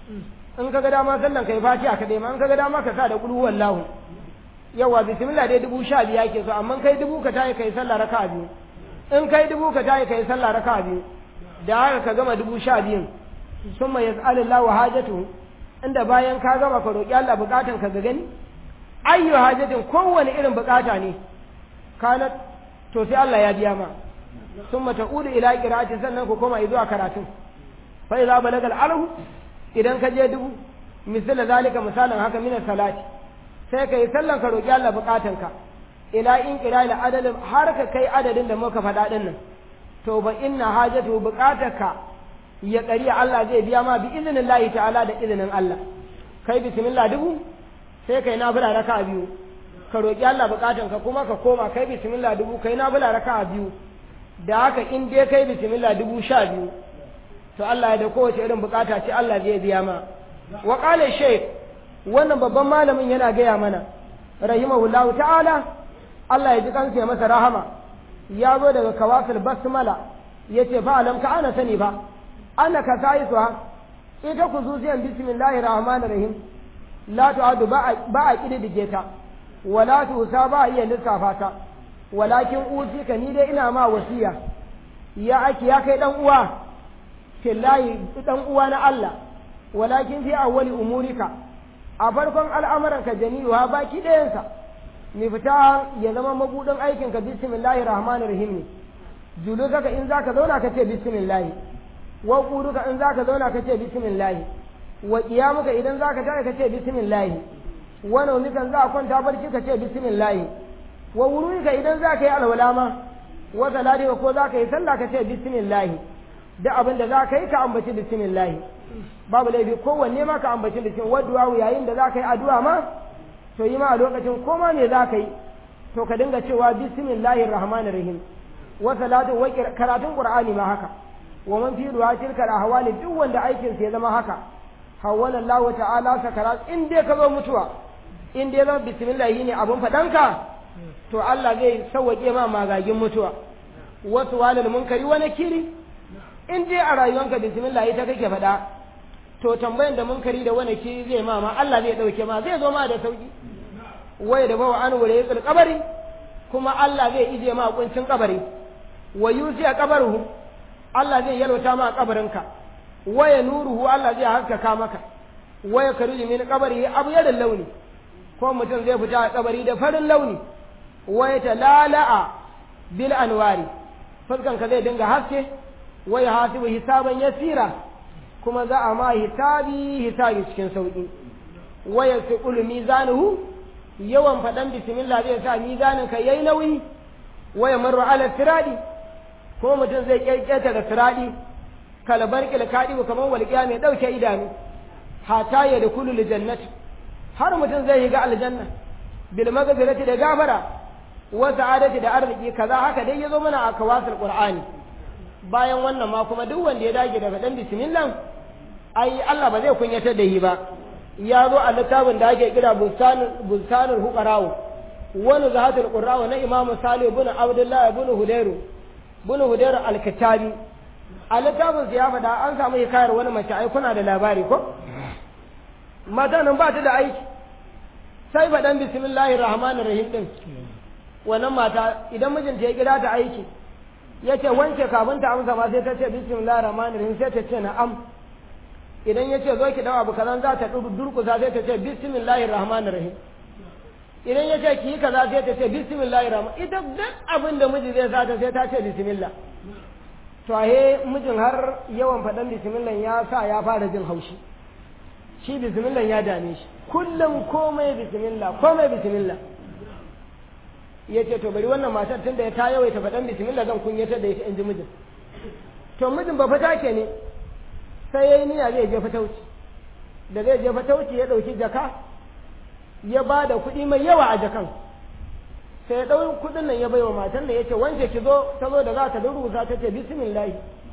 Speaker 1: in kaga dama sallan kai fatiha ka dai ma in kaga dama ka sa da qul huwallahu yawa bismillah dai 10,012 yake so amma kai 1000 ka tayi kai sallah raka'a biyu in kai 1000 ka tayi kai sallah raka'a biyu da haka ka gama 12,000 summa yas'alullahu hajatuhu inda bayan ka gama ka roki Allah bukatun ka ga gani ayyu hajatin kowane irin bukata ne kana to sai Allah ya biya ma summa ta'udu ila qira'ati sannan ku koma zuwa karatun fa idza balagal alhu idan ka je dubu misali zalika misalan haka min salati sai kai sallan ka roki Allah bukatanka ila in qira'il adadin har ka kai adadin da muka faɗa din nan to ba inna hajatu bukatarka ya ƙari Allah zai biya ma bi iznillahi ta'ala da izinin Allah kai bismillah dubu sai kai nafila raka'a biyu ka roki Allah bukatanka kuma ka koma kai bismillah dubu kai nafila raka'a biyu da haka in dai kai bismillah 12,000 to Allah ya da kowace irin bukata ce Allah zai biya ma wa qala shaykh wannan babban malamin yana gaya mana rahimahullahu ta'ala Allah ya ji kansa ya masa rahama ya zo daga kawasul basmala yace fa alam ka ana sani ba annaka saisuha ita kuzuziyan bismillahir rahmanir rahim la tu'adu ba a kididdige ta wala tusa ba iya lissafa ta walakin usika ni dai ina ma wasiya ya kai dan uwa fillahi dan uwa na Allah walakin fi awwali umurika a farkon al'amuranka jami'uha baki dayansa mi fita ya zama mabudin aikin ka bismillahir rahmanir rahim ne julukaka in zaka zauna ka ce bismillah wa quduka in zaka zauna ka ce bismillah wa qiyamuka idan zaka tashi ka ce bismillah wani umikan za a kwanta barci ka ce bismillahi wa wuruka idan za ka yi alwala ma wa salati ko za ka yi sallah ka ce bismillahi da abin da za ka yi ka ambaci bismillahi babu laifi kowanne ma ka ambaci bismillahi wa du'a yayin da za ka yi addu'a ma to yi ma a lokacin koma me za ka yi to ka dinga cewa bismillahir rahmanir rahim wa salatu wa karatun qur'ani ma haka wa man fi du'a tilka ahwali duk wanda aikin sa ya zama haka hawwala Allah ta'ala sakarat in dai ka zo mutuwa in dai zama bismillah ne abun fadanka to Allah zai sauwake ma magagin mutuwa wasu walil munkari wa nakiri in dai a rayuwanka bismillah ita kake fada to tambayan da munkari da wani kiri zai ma Allah zai dauke ma zai zo ma da sauki wai da bawa an wure yatsul kabari kuma Allah zai ije ma kuncin kabari wa yusi a kabaruhu Allah zai yalwata ma kabarinka waya nuruhu Allah zai haskaka maka waya karuji min kabari abu yadda launi ko mutum zai fita a kabari da farin launi waya talala'a bil anwari fuskanka zai dinga haske waya hasibu hisaban yasira kuma za a ma hisabi cikin sauki waya siqulu mizanuhu yawan faɗan bismillah zai sa mizanin ka yayi nauyi waya marru ala siradi ko mutum zai kyakketa da siradi kalabar kilkadi kamar walqiya mai dauke idanu hata ya da kullu jannati har mutum zai yi ga aljanna bil maghfirati da gafara wa sa'adati da arziki kaza haka dai yazo mana a kawasul qur'ani bayan wannan ma kuma duk wanda ya dage da faɗan bismillah ai Allah ba zai kunyatar da shi ba ya zo a littafin da ake kira bustanul huqara'u wani zahatul qurra'u na imamu salih ibn abdullah ibn hudayru al-kitabi a littafin ya faɗa an samu hikayar wani mace ai kuna da labari ko mata nan ba ta da aiki sai faɗan bismillahir rahmanir rahim din wannan mata idan mijinta ya kira ta aiki yace wanke kafin ta amsa ma sai ta ce bismillahir rahmanir rahim sai ta ce na'am idan ya ce zo ki dawa abu kaza za ta durkusa sai ta ce bismillahir rahmanir rahim idan ya ce ki yi kaza sai ta ce bismillahir rahman ita duk abin da miji zai sa ta sai ta ce bismillah to ahe mijin har yawan faɗan bismillah ya sa ya fara jin haushi shi bismillah ya dame shi kullum komai bismillah ya ce to bari wannan matar tunda ya ta yawaita faɗan bismillah zan kunyatar da ita in ji mijin to mijin ba fata ke ne sai ya yi niyya zai je fatauci da zai je fatauci ya ɗauki jaka ya ba da kuɗi mai yawa a jakan sai ya ɗau kuɗin nan ya bai wa matan nan ya ce wance ki zo ta zo da za ta rubuta ta ce bismillah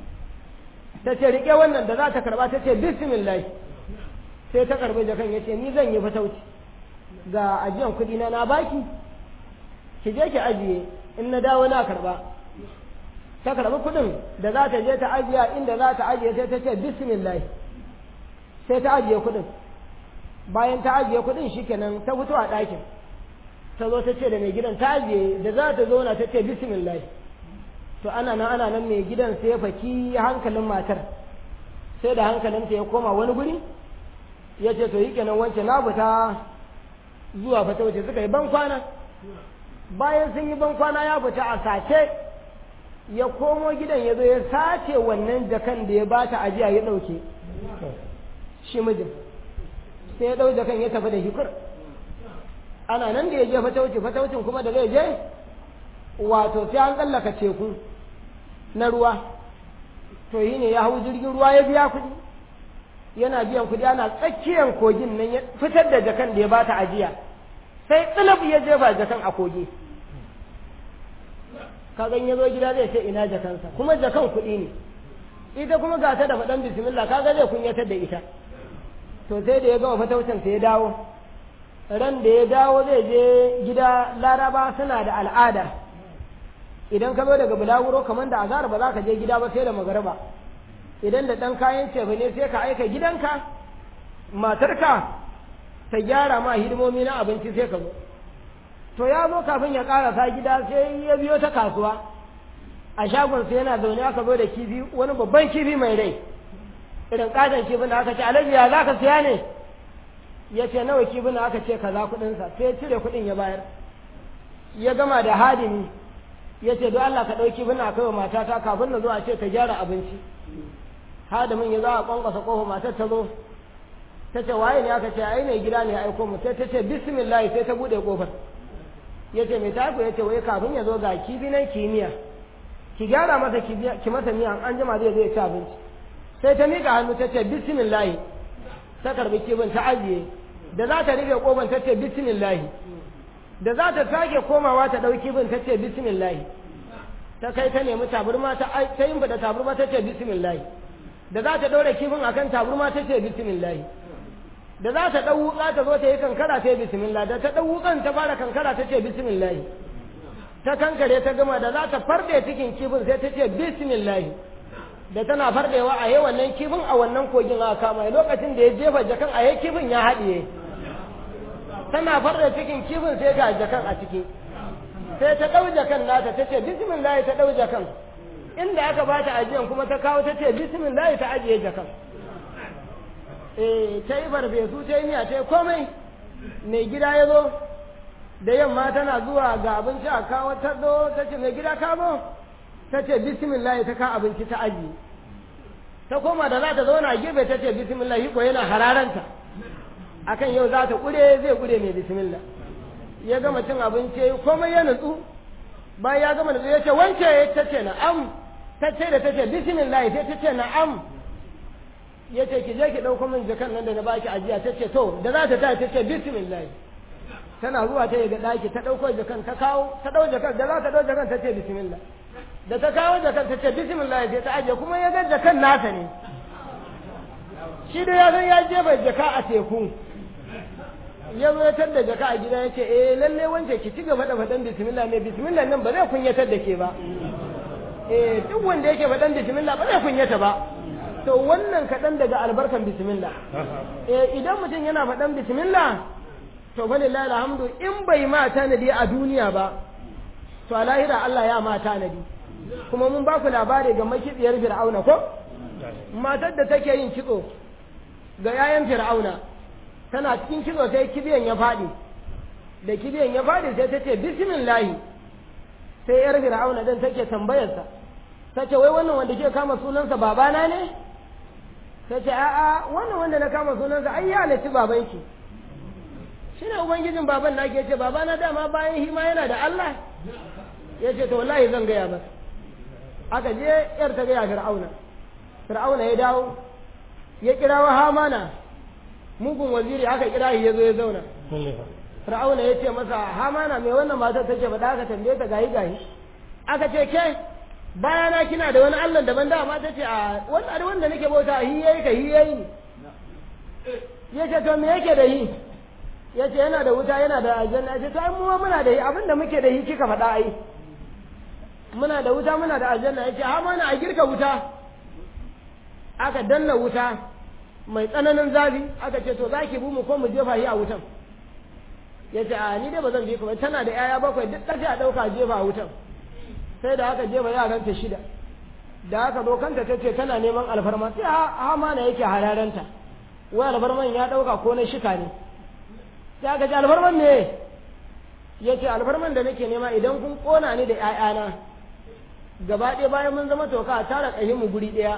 Speaker 1: ta ce riƙe wannan da za ta karɓa ta ce bismillah sai ta karɓi jakan ya ce ni zan yi fatauci ga ajiyan kuɗi na baki ki je ki ajiye in na dawo na karɓa ta karɓi kuɗin da za ta je ta ajiya inda za ta ajiye sai ta ce bismillah sai ta ajiye kuɗin bayan ta ajiye kuɗin shikenan ta fito a ɗakin ta zo ta ce da mai gidan ta ajiye da za ta zauna ta ce bismillah to ana nan mai gidan sai ya faki hankalin matar sai da hankalinta ya koma wani guri ya ce to yi kenan wance na fita zuwa fata wuce suka yi ban kwana bayan sun yi ban kwana ya fita a sace ya komo gidan ya zo ya sace wannan jakan da ya bata ajiya ya ɗauke shi mijin sai ya ɗau jakan ya tafi da hikur ana nan da ya je fataucin kuma da zai je wato sai an tsallaka teku na ruwa to yi ne ya hau jirgin ruwa ya biya kuɗi yana biyan kuɗi ana tsakiyar kogin nan ya fitar da jakan da ya bata ajiya sai tsilab ya jefa jakan a kogi kagan ya zo gida zai ce ina jakansa kuma jakan kuɗi ne ita kuma ga ta da faɗan bismillah kaga zai kunyatar da ita to sai da ya gama fataucin sai ya dawo ran da ya dawo zai je gida laraba suna da al'ada idan ka zo daga bulaguro kamar da azhar ba za ka je gida ba sai da magariba idan da ɗan kayan cefa ne sai ka aika gidanka matarka ta gyara ma hidimomi na abinci sai ka zo to ya zo kafin ya karasa gida sai ya biyo ta kasuwa a shagonsa yana zaune aka zo da kifi wani babban kifi mai rai irin katon kifin da aka ce alaji ya za ka siya ne ya ce nawa kifin da aka ce kaza kuɗinsa sai ya cire kuɗin ya bayar ya gama da hadimi ya ce don Allah ka ɗauki kifin a kai wa matata kafin na zo a ce ta gyara abinci hadimin ya za a ƙwanƙwasa ƙofa matar ta zo ta ce waye ne aka ce ai mai gida ne aiko mu sai ta ce bismillah sai ta bude kofar yace mai taku yace wai kafin ya zo ga kifi nan kimiyya ki gyara masa ki masa miya an jima zai ci abinci sai ta miƙa hannu ta ce bismillah ta karbi kifin ta ajiye da za ta rufe kofar ta ce bismillah da za ta sake komawa ta ɗauki kifin ta ce bismillah ta kai ta nemi taburma ta yin da taburma ta ce bismillah da za ta ɗaure kifin akan taburma ta ce bismillah da za ta ɗau wuƙa ta zo ta yi kankara ta yi bismillah da ta ɗau wuƙan ta fara kankara ta ce bismillah ta kankare ta gama da za ta farɗe cikin kifin sai ta ce bismillah da tana farɗewa a yi wannan kifin a wannan kogin a kama lokacin da ya jefa jakan a yi kifin ya haɗiye tana farɗe cikin kifin sai ga jakan a ciki sai ta ɗau jakan nata ta ce bismillah ta ɗau jakan inda aka ba ta ajiyan kuma ta kawo ta ce bismillah ta ajiye jakan ta yi farfesu ta yi miya ta yi komai mai gida ya zo da yamma tana zuwa ga abinci a kawo ta zo ta ce mai gida ka zo ta ce bismillah ta ka abinci ta ajiye ta koma da za ta zauna a gefe ta ce bismillah ko yana hararanta akan yau za ta ƙure zai ƙure mai bismillah ya gama cin abinci komai ya nutsu bayan ya gama nutsu ya ce wance ta ce na'am ta ce da ta ce bismillah sai ta ce na'am ya ce ki je ki ɗauko min jakan nan da na baki ajiya ta ce to da za ta ce bismillah tana zuwa ta ga ɗaki ta ɗauko jakan ta kawo ta ɗau jakan da za ta ɗau jakan ta ce bismillah da ta kawo jakan ta ce bismillah sai ta ajiye kuma ya ga jakan nasa ne shi da ya san ya jefa jaka a teku ya zo da jaka a gida ya ce lalle wance ki ci gaba da faɗan bismillah ne bismillah nan ba zai kunyatar da ke ba duk wanda yake faɗan bismillah ba zai kunyata ba to wannan kaɗan daga albarkan bismillah idan mutum yana faɗan bismillah to fa lillahi alhamdu in bai ma tanadi a duniya ba to a lahira Allah ya ma tanadi kuma mun ba ku labari ga makitsiyar fir'auna ko matar da take yin kitso ga yayan fir'auna tana cikin kitso sai kibiyan ya faɗi da kibiyan ya faɗi sai ta ce bismillah sai yar fir'auna dan take tambayarsa ta ce wai wannan wanda ke kama sunansa babana ne ta ce a'a wannan wanda na kama sunansa ai ya halitti babanki shi ne ubangijin baban na ke ce babana dama bayan hima yana da Allah ya ce to wallahi zan gaya ba aka je yar ta gaya fir'auna ya dawo ya kira wa hamana mugun waziri aka kira shi ya zo ya zauna fir'auna ya ce masa hamana mai wannan matar take faɗa aka tambaye ta gahi aka ce ke bayana kina da wani Allah daban da ma tace a wanda nake bauta hiyayi ya ce to me yake da hi ya ce yana da wuta yana da aljanna ya ce to ai mu muna da hi abinda muke da hi kika faɗa ai muna da wuta muna da aljanna ya ce ha mana a girka wuta aka danna wuta mai tsananin zafi aka ce to zaki bu mu ko mu jefa shi a wutan ya ce a ni dai ba zan je ku ba tana da yaya bakwai duk ɗace a ɗauka jefa a wutan sai da aka jefa yaranta 6 da aka zo kanta ta ce tana neman alfarma sai hamana yake hararanta wai alfarman ya ɗauka ko na shika ne sai aka ce alfarman ne ya ce alfarman da nake nema idan kun ƙona ni da ‘ya'yana gaba ɗaya bayan mun zama toka a tara ƙahin mu guri ɗaya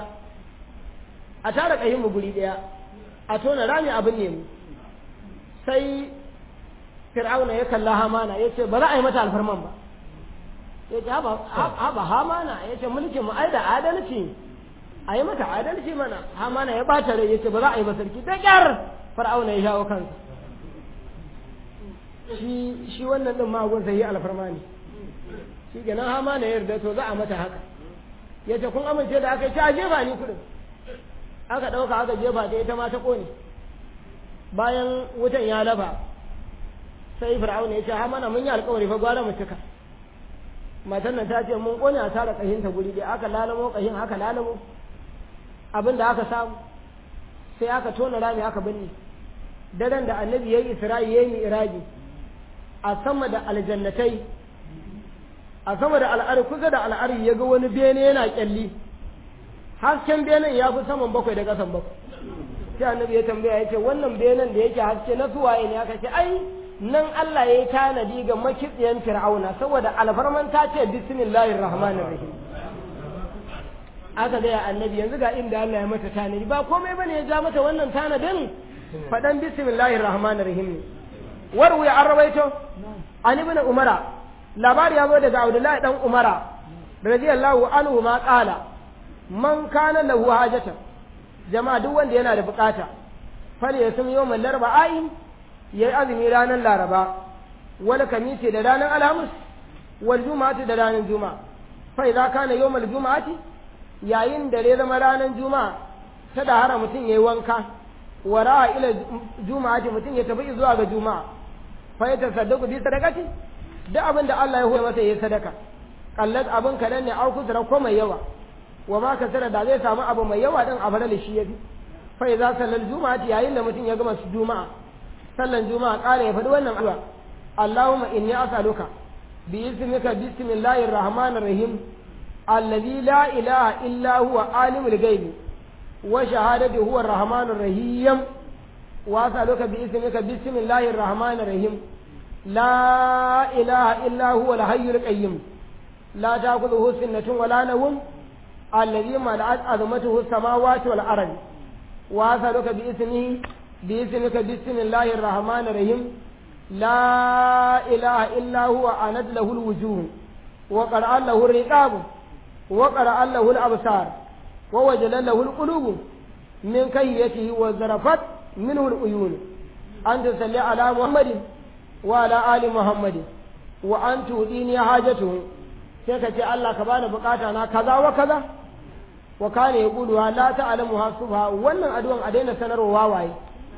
Speaker 1: a tona rami abin ne mu sai fir'auna ya kalla hamana ya ce ba za a yi mata alfarman ba ya ce haba hamana ya ce mulkin mu ai da adalci a yi mata adalci mana hamana ya ɓata rai ya ce ba za a yi ba sarki da ƙyar fir'auna ya shawo kansa shi wannan ɗin magun sai yi alfarma ne shi kenan hamana ya yarda to za a mata haka ya ce kun amince da aka yi a jefa ni kuɗin aka ɗauka aka jefa ta ita ma ta ƙone bayan wutan ya lafa sai fir'auna ya ce hamana mun yi alƙawari fa gwara mu cika matan nan ta ce mun ƙone a tara ƙahinta guri ɗaya aka lalamo ƙahin aka lalamo abin da aka samu sai aka tona rami aka binne daren da annabi ya yi isra'i ya yi mi'raji a sama da aljannatai a sama da al'ari kusa da al'ari ya ga wani bene yana kyalli hasken benen ya fi saman 7 da ƙasan 7 sai annabi ya tambaya ya ce wannan benen da yake haske na suwaye ne aka ce ai nan Allah ya yi tanadi ga makitsiyan fir'auna saboda alfarman ta ce bismillahir rahmanir rahim aka gaya annabi yanzu ga inda Allah ya mata tanadi ba komai bane ya ja mata wannan tanadin fadan bismillahir rahmanir rahim waru ya arwaito an ibn umara labari ya zo daga abdullahi dan umara radiyallahu anhu ma qala man kana lahu hajata jama'a duk wanda yana da bukata fali yasum yawmal arba'in yayi azumi ranar laraba wal kamisi da ranar alhamis wal juma'ati da ranar juma'a fa idza kana yawmal juma'ati yayin da ya zama ranar juma'a ta da hara mutum yayi wanka wara ila juma'ati mutum ya tafi zuwa ga juma'a fa ya tasaddaqu bi sadaqati duk abin da Allah ya hoya masa yayi sadaka kallat abin kadan ne au kudra ko mai yawa wa ma kasara da zai samu abu mai yawa din a farali shi yafi fa idza sallal juma'ati yayin da mutum ya gama juma'a sallan juma'a kare ya faɗi wannan addu'a Allahumma inni as'aluka bi ismika bismillahir rahmanir rahim alladhi la ilaha illa huwa alimul ghaibi wa shahadatu huwa arrahmanir rahim wa as'aluka bi ismika bismillahir rahmanir rahim la ilaha illa huwa al-hayyul qayyum la ta'khudhuhu sinatun wa la nawm alladhi mala'at azmatuhu as-samawati wal ardi wa as'aluka bi ismika bismillahir rahmanir rahim لا إله إلا هو أند له الوجوه وقرأ له الرقاب وقرأ له الأبصار ووجل له القلوب من كيته وزرفت منه العيون أن تصلي على محمد وعلى آل محمد وأن تؤتيني حاجته سيكتي الله كبان بقاتنا كذا وكذا وكان يقولها لا تعلمها صبها ولن أدوان أدين سنر واواي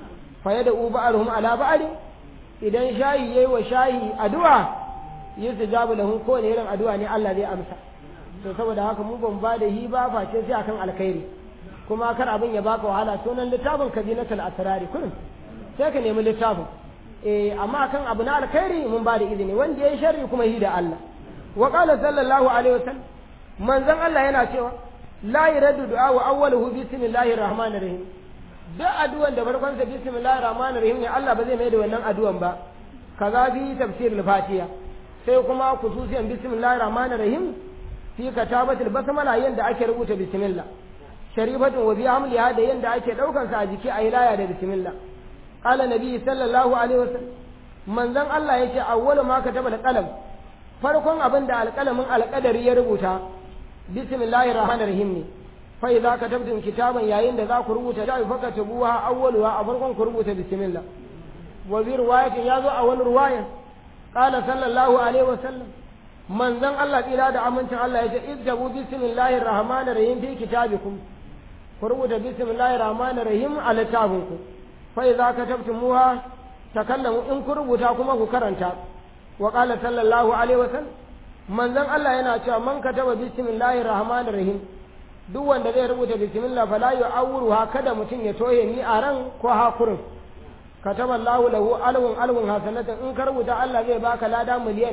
Speaker 1: فيدعو بعضهم على بعض idan shayi yayi wa shayi addu'a yustajabu lahu ko ne irin addu'a ne Allah zai amsa to saboda haka mu ban ba da hiba face sai akan alkhairi kuma kar abin ya baka wahala sunan littafin kabinatul asrari kullum sai ka nemi littafin amma akan abu na alkhairi mun ba da izini wanda yayi sharri kuma hi da Allah wa qala sallallahu alaihi wasallam manzon Allah yana cewa la yaradu du'a wa awwaluhu bismillahir rahmanir rahim duk addu'an da farkon sa bismillahir rahmanir rahim ne Allah ba zai mai da wannan addu'an ba kaza fi tafsir al-fatiha sai kuma khususiyan bismillahir rahmanir rahim fi katabatul basmala yanda ake rubuta bismillah sharifatun wa bi hamliha da yanda ake daukan sa a jiki a ilaya da bismillah qala nabi sallallahu alaihi wasallam manzon Allah yace awwalu ma kataba al-qalam farkon abin da alƙalamin alƙadari ya rubuta bismillahir rahmanir rahim ne fa idza katabtum kitaban yayin da za ku rubuta da fakatubuha awwaluha a farkon ku rubuta bismillah wa bi riwayatin yazo a wani riwaya qala sallallahu alaihi wasallam manzon Allah tsira da amincin Allah yace idjabu bismillahir rahmanir rahim fi kitabikum ku rubuta bismillahir rahmanir rahim a littafinku fa idza katabtumuha takallamu in ku rubuta kuma ku karanta wa qala sallallahu alaihi wasallam manzon Allah yana cewa man kataba bismillahir rahmanir rahim duk wanda zai rubuta bismillah fala yu'awruha kada mutun ya toye ni a ran ko hakurin kataba Allahu lahu alwun hasanatan in ka rubuta Allah zai baka lada miliyan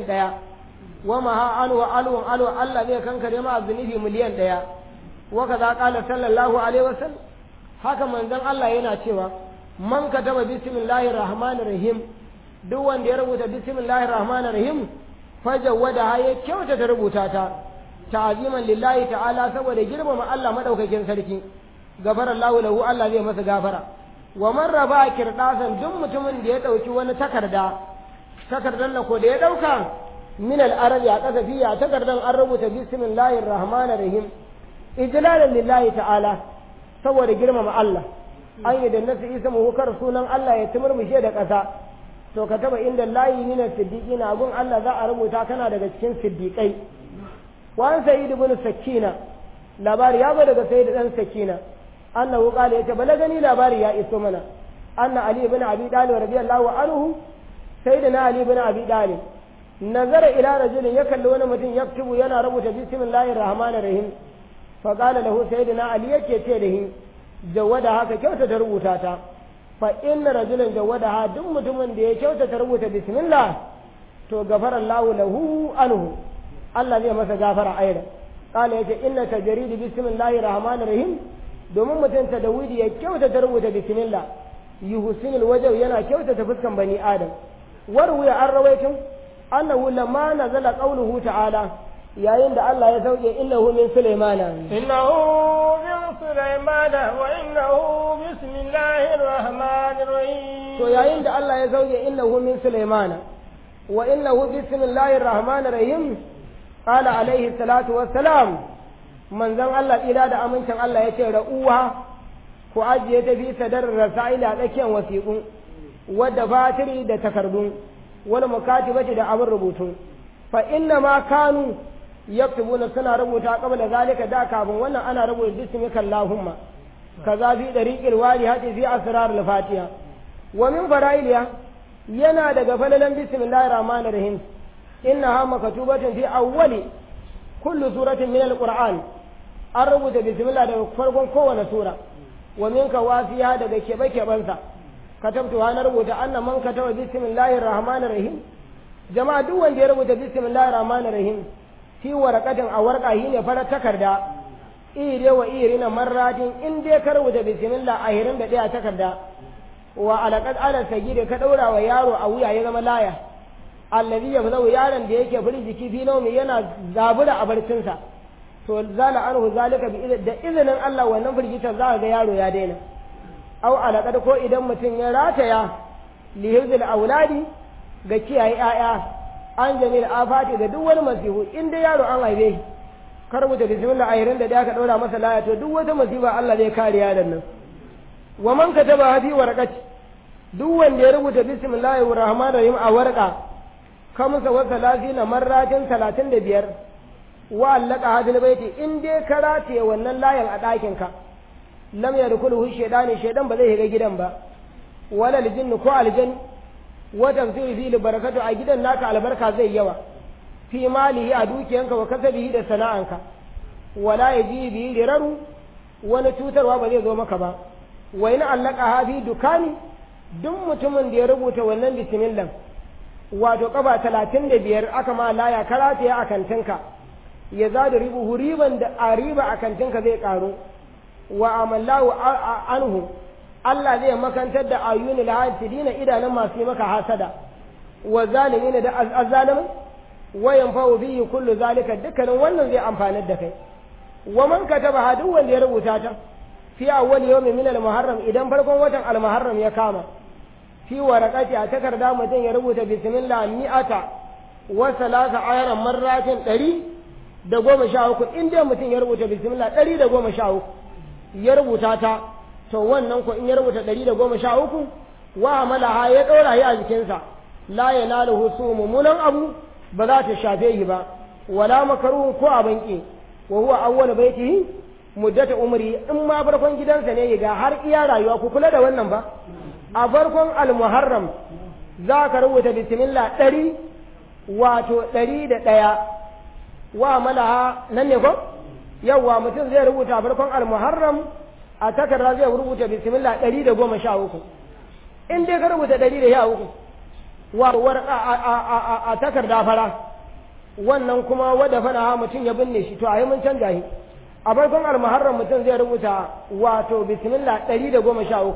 Speaker 1: 1 wa ma alwu Allah zai kankare ma zunubi miliyan 1 wa kaza qala sallallahu alaihi wasallam haka manzon Allah yana cewa man kataba bismillahir rahmanir rahim duk wanda ya rubuta bismillahir rahmanir rahim fajawada ya kyauta ta rubuta ta ta'aziman lillahi ta'ala saboda girmama Allah madaukakin sarki gafara Allahu lahu Allah zai masa gafara wa man raba kirdasan duk mutumin da ya dauki wani takardan nan ko da ya dauka min al-arabi a kasafiya takardan an rubuta bismillahir rahmanir rahim ijlalan lillahi ta'ala saboda girmama Allah an yi da nasu ismu hukar sunan Allah ya tumurmushe da ƙasa to ka taba inda layi min as-siddiqina gun Allah za a rubuta kana daga cikin siddiqai وعن سيد بن سكينة labari ya zo daga sayyid dan sakina annahu qala yace balagani labari ya iso mana anna ali ibn abi talib radiyallahu anhu sayyidina ali ibn abi talib nazara ila rajulin ya kalli wani mutum yaktubu yana rubuta bismillahir rahmanir rahim fa qala lahu sayyidina ali yake ce da shi jawada haka kyauta ta rubuta ta fa inna rajulan jawada duk mutumin da ya kyauta ta rubuta bismillah to gafara Allahu lahu anhu Allah zai masa gafara aida kala yace inna tajrid bismillahir rahmanir rahim domin mutum ta dawidi ya kyauta ta rubuta bismillah yuhsinul wajh yana kyauta ta fuskan bani adam warwiya an rawaitin annahu lamma nazala qawluhu ta'ala yayin da Allah ya sauke innahu min sulaimana
Speaker 2: innahu min سليمان وإنه بسم الله الرحمن الرحيم
Speaker 1: to yayin da Allah ya sauke innahu min Sulaimana wa innahu bismillahir rahmanir rahim qala alaihi salatu wassalam manzon Allah ila da amincin Allah yace ra'uwa ku ajiye ta fi sadar rasail a tsakiyar wasiqun wadda fatiri da takardun wal mukatibati da abin rubutu fa inna ma kanu yaktubuna suna rubuta qabla zalika da kafin wannan ana rubuta bismika allahumma kaza fi dariqil walihati fi asrar al-fatiha wa min fara'iliya yana daga falalan bismillahir rahmanir rahim innaha maktubatun fi awwali kullu suratin min al-qur'an an rubuta bismillah daga farkon kowane sura wa min kawasiya daga kebe-kebensa katabtu na rubuta anna man kataba bismillahir rahmanir rahim jama'a duk wanda ya rubuta bismillahir rahmanir rahim fi warqatin a warqa ne fara takarda ire wa irina marratin in dai ka rubuta bismillah a hirin da daya takarda wa alaqad ala sagide ka daura wa yaro a wuya ya zama laya allazi yabzau yaron da yake furi jiki fi naumi yana zabura a barcinsa to zala anhu zalika da izinin Allah wannan firgitar za ga yaro ya daina au alaqad ko idan mutum ya rataya lihizil auladi ga kiyaye 'ya'ya an jamil afati da duk wani masihu in dai yaro an haife shi ka rubuta bismillah ayirin da ka daura masa laya to duk wata masifa Allah zai kare yaron nan wa man kataba fi warqati duk wanda ya rubuta bismillahir rahmanir rahim a warqa kamsa wa 30 marratin 35 wa allaka hadil baiti in dai karate wannan layan a ɗakin ka lam yadkhuluhu shaydan ba zai shiga gidan ba wala aljinn ko aljann wa tafsiri fi barakatu a gidan naka albarka zai yawa fi malihi a dukiyanka wa kasabihi da sana'anka wala yaji bi liraru wani cutarwa ba zai zo maka ba wa in allaka hafi dukani duk mutumin da ya rubuta wannan bismillah wato kafa 35 aka ma laya karate a kantinka ya zada ribu riban da a riba a kantinka zai karu wa amallahu anhu Allah zai makantar da ayyunil hasidina idanun masu yi maka hasada wa zalimina da azzalimin wa yanfa'u bihi kullu zalika dukkanin wannan zai amfana da kai wa man kataba duk wanda ya rubuta ta fi awwal yawmin min al-muharram idan farkon watan al-muharram ya kama fi waraqati a takarda mutum ya rubuta bismillah mi'ata wa salasa ayran marratin 113 in dai mutum ya rubuta bismillah 113 ya rubuta ta to wannan ko in ya rubuta 113 wa amalaha ya daura yi a jikinsa la yanaluhu mummunan abu ba za ta shafe shi ba wala makaruhu ko abanki wa huwa awwal baitihi muddata umri in ma farkon gidansa ne ga har iya rayuwa ku kula da wannan ba a farkon al-muharram za ka rubuta bismillah 100 wato 101 wa malaha nan ne ko yawa mutum zai rubuta farkon al-muharram a takarda zai rubuta bismillah 113 in dai ka rubuta 113 wa warqa a takarda fara wannan kuma wadda fana mutum ya binne shi to ayi mun canja shi a farkon al-muharram mutum zai rubuta wato bismillah 113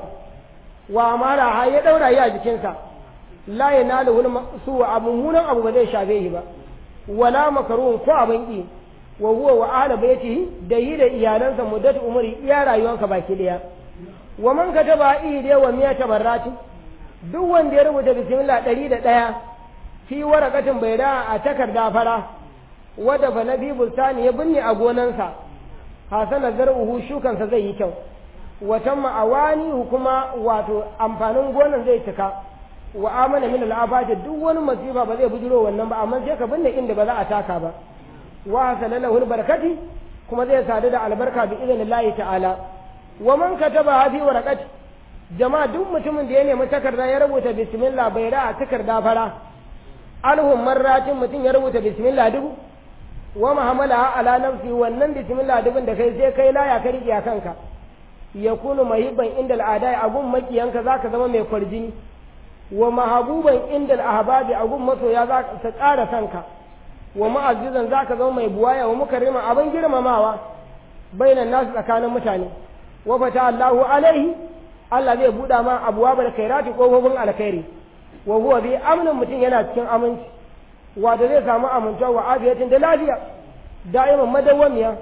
Speaker 1: wa mara ya daura ya jikinsa la yanaluhu su abumunan abu ba zai shafe shi ba wala makaruhun ko abin ki wa huwa wa ahli baitihi da yi da iyalansa muddatu umri iya rayuwanka baki daya wa man kataba ihde wa miyata marrati duk wanda ya rubuta bismillah 101 fi waraqatin bayda a takarda fara wada fa nabi bultani ya binne a gonansa hasana zar'uhu shukansa zai yi kyau watan ma'awani kuma wato amfanin gonan zai cika wa amana min al'afati duk wani masifa ba zai bujiro wannan ba amma sai ka binne inda ba za a taka ba wa sallallahu barakati kuma zai sadu da albarka bi idnillahi ta'ala wa man kataba fi waraqati jama'a duk mutumin da ya nemi takarda ya rubuta bismillah bai da takarda fara alhum marratin mutum ya rubuta bismillah dubu wa muhammala ala nafsi wannan bismillah dubun da kai sai kai laya ka rike kanka yakunu mahibban inda al'adai agun makiyanka zaka zama mai kwarjini wa mahabuban inda al'ahbabi agun masoya za ka ƙara sanka wa ma'azizan za ka zama mai buwaya wa mukarrima abin girmamawa bainan nasu tsakanin mutane wa fata Allahu alaihi Allah zai buɗa ma abuwa bar kairati ƙofofin alkhairi wa huwa bi amnin mutum yana cikin aminci wato zai samu amintuwa wa afiyatin da lafiya da'iman madawwamiya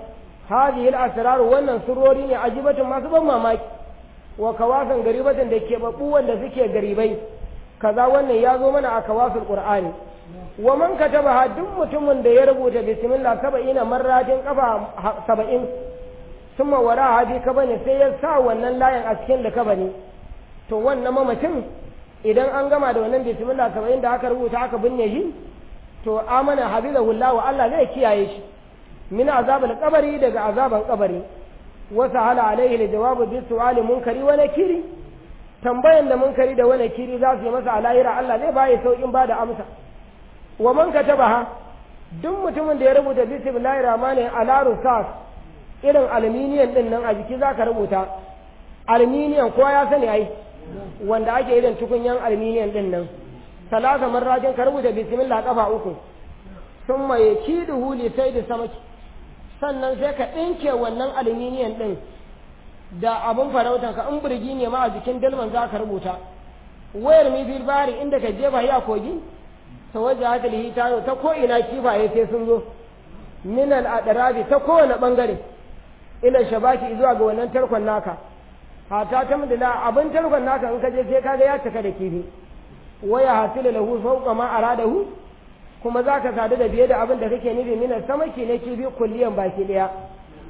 Speaker 1: hadhihi al-asrar wannan surori ne ajibatun masu ban mamaki wa kawasan garibatan da ke babu wanda suke garibai kaza wannan ya zo mana a kawasul qur'ani wa man kataba duk mutumin da ya rubuta bismillah 70 marratin kafa 70 summa wara hadi kabani sai ya sa wannan layin a cikin da kabani to wannan mamacin idan an gama da wannan bismillah 70 da aka rubuta aka binne shi to amana habibullah wa Allah zai kiyaye shi min azabul qabri daga azaban qabri wa sahala alaihi aljawabu bi su'ali munkari wa nakiri tambayan da munkari da wani nakiri za su yi masa alayira Allah zai baye saukin bada amsa wa man katabaha duk mutumin da ya rubuta bismillahir rahmanir ala rusas irin aluminium din nan a jiki zaka rubuta aluminium ko ya sani ai wanda ake irin tukunyan aluminium din nan salasa marratin ka rubuta bismillah kafa 3 summa yakiduhu li sayd samaki sannan sai ka dinke wannan aluminium din da abun farautan ka in burgi ne ma a jikin dalman zaka rubuta wayar mi bil bari inda ka jefa ya kogi tawajjahat lihi ta ko ina kifaye sai sun zo min al adrabi ta kowane bangare ila shabaki zuwa ga wannan tarkon naka hata ta mudula abin tarkon naka in ka je sai kaga ya cika da kifi waya hasila lahu fawqa ma aradahu kuma zaka sadu da biye da abin da kake nufi min samaki na kifi kulliyan baki daya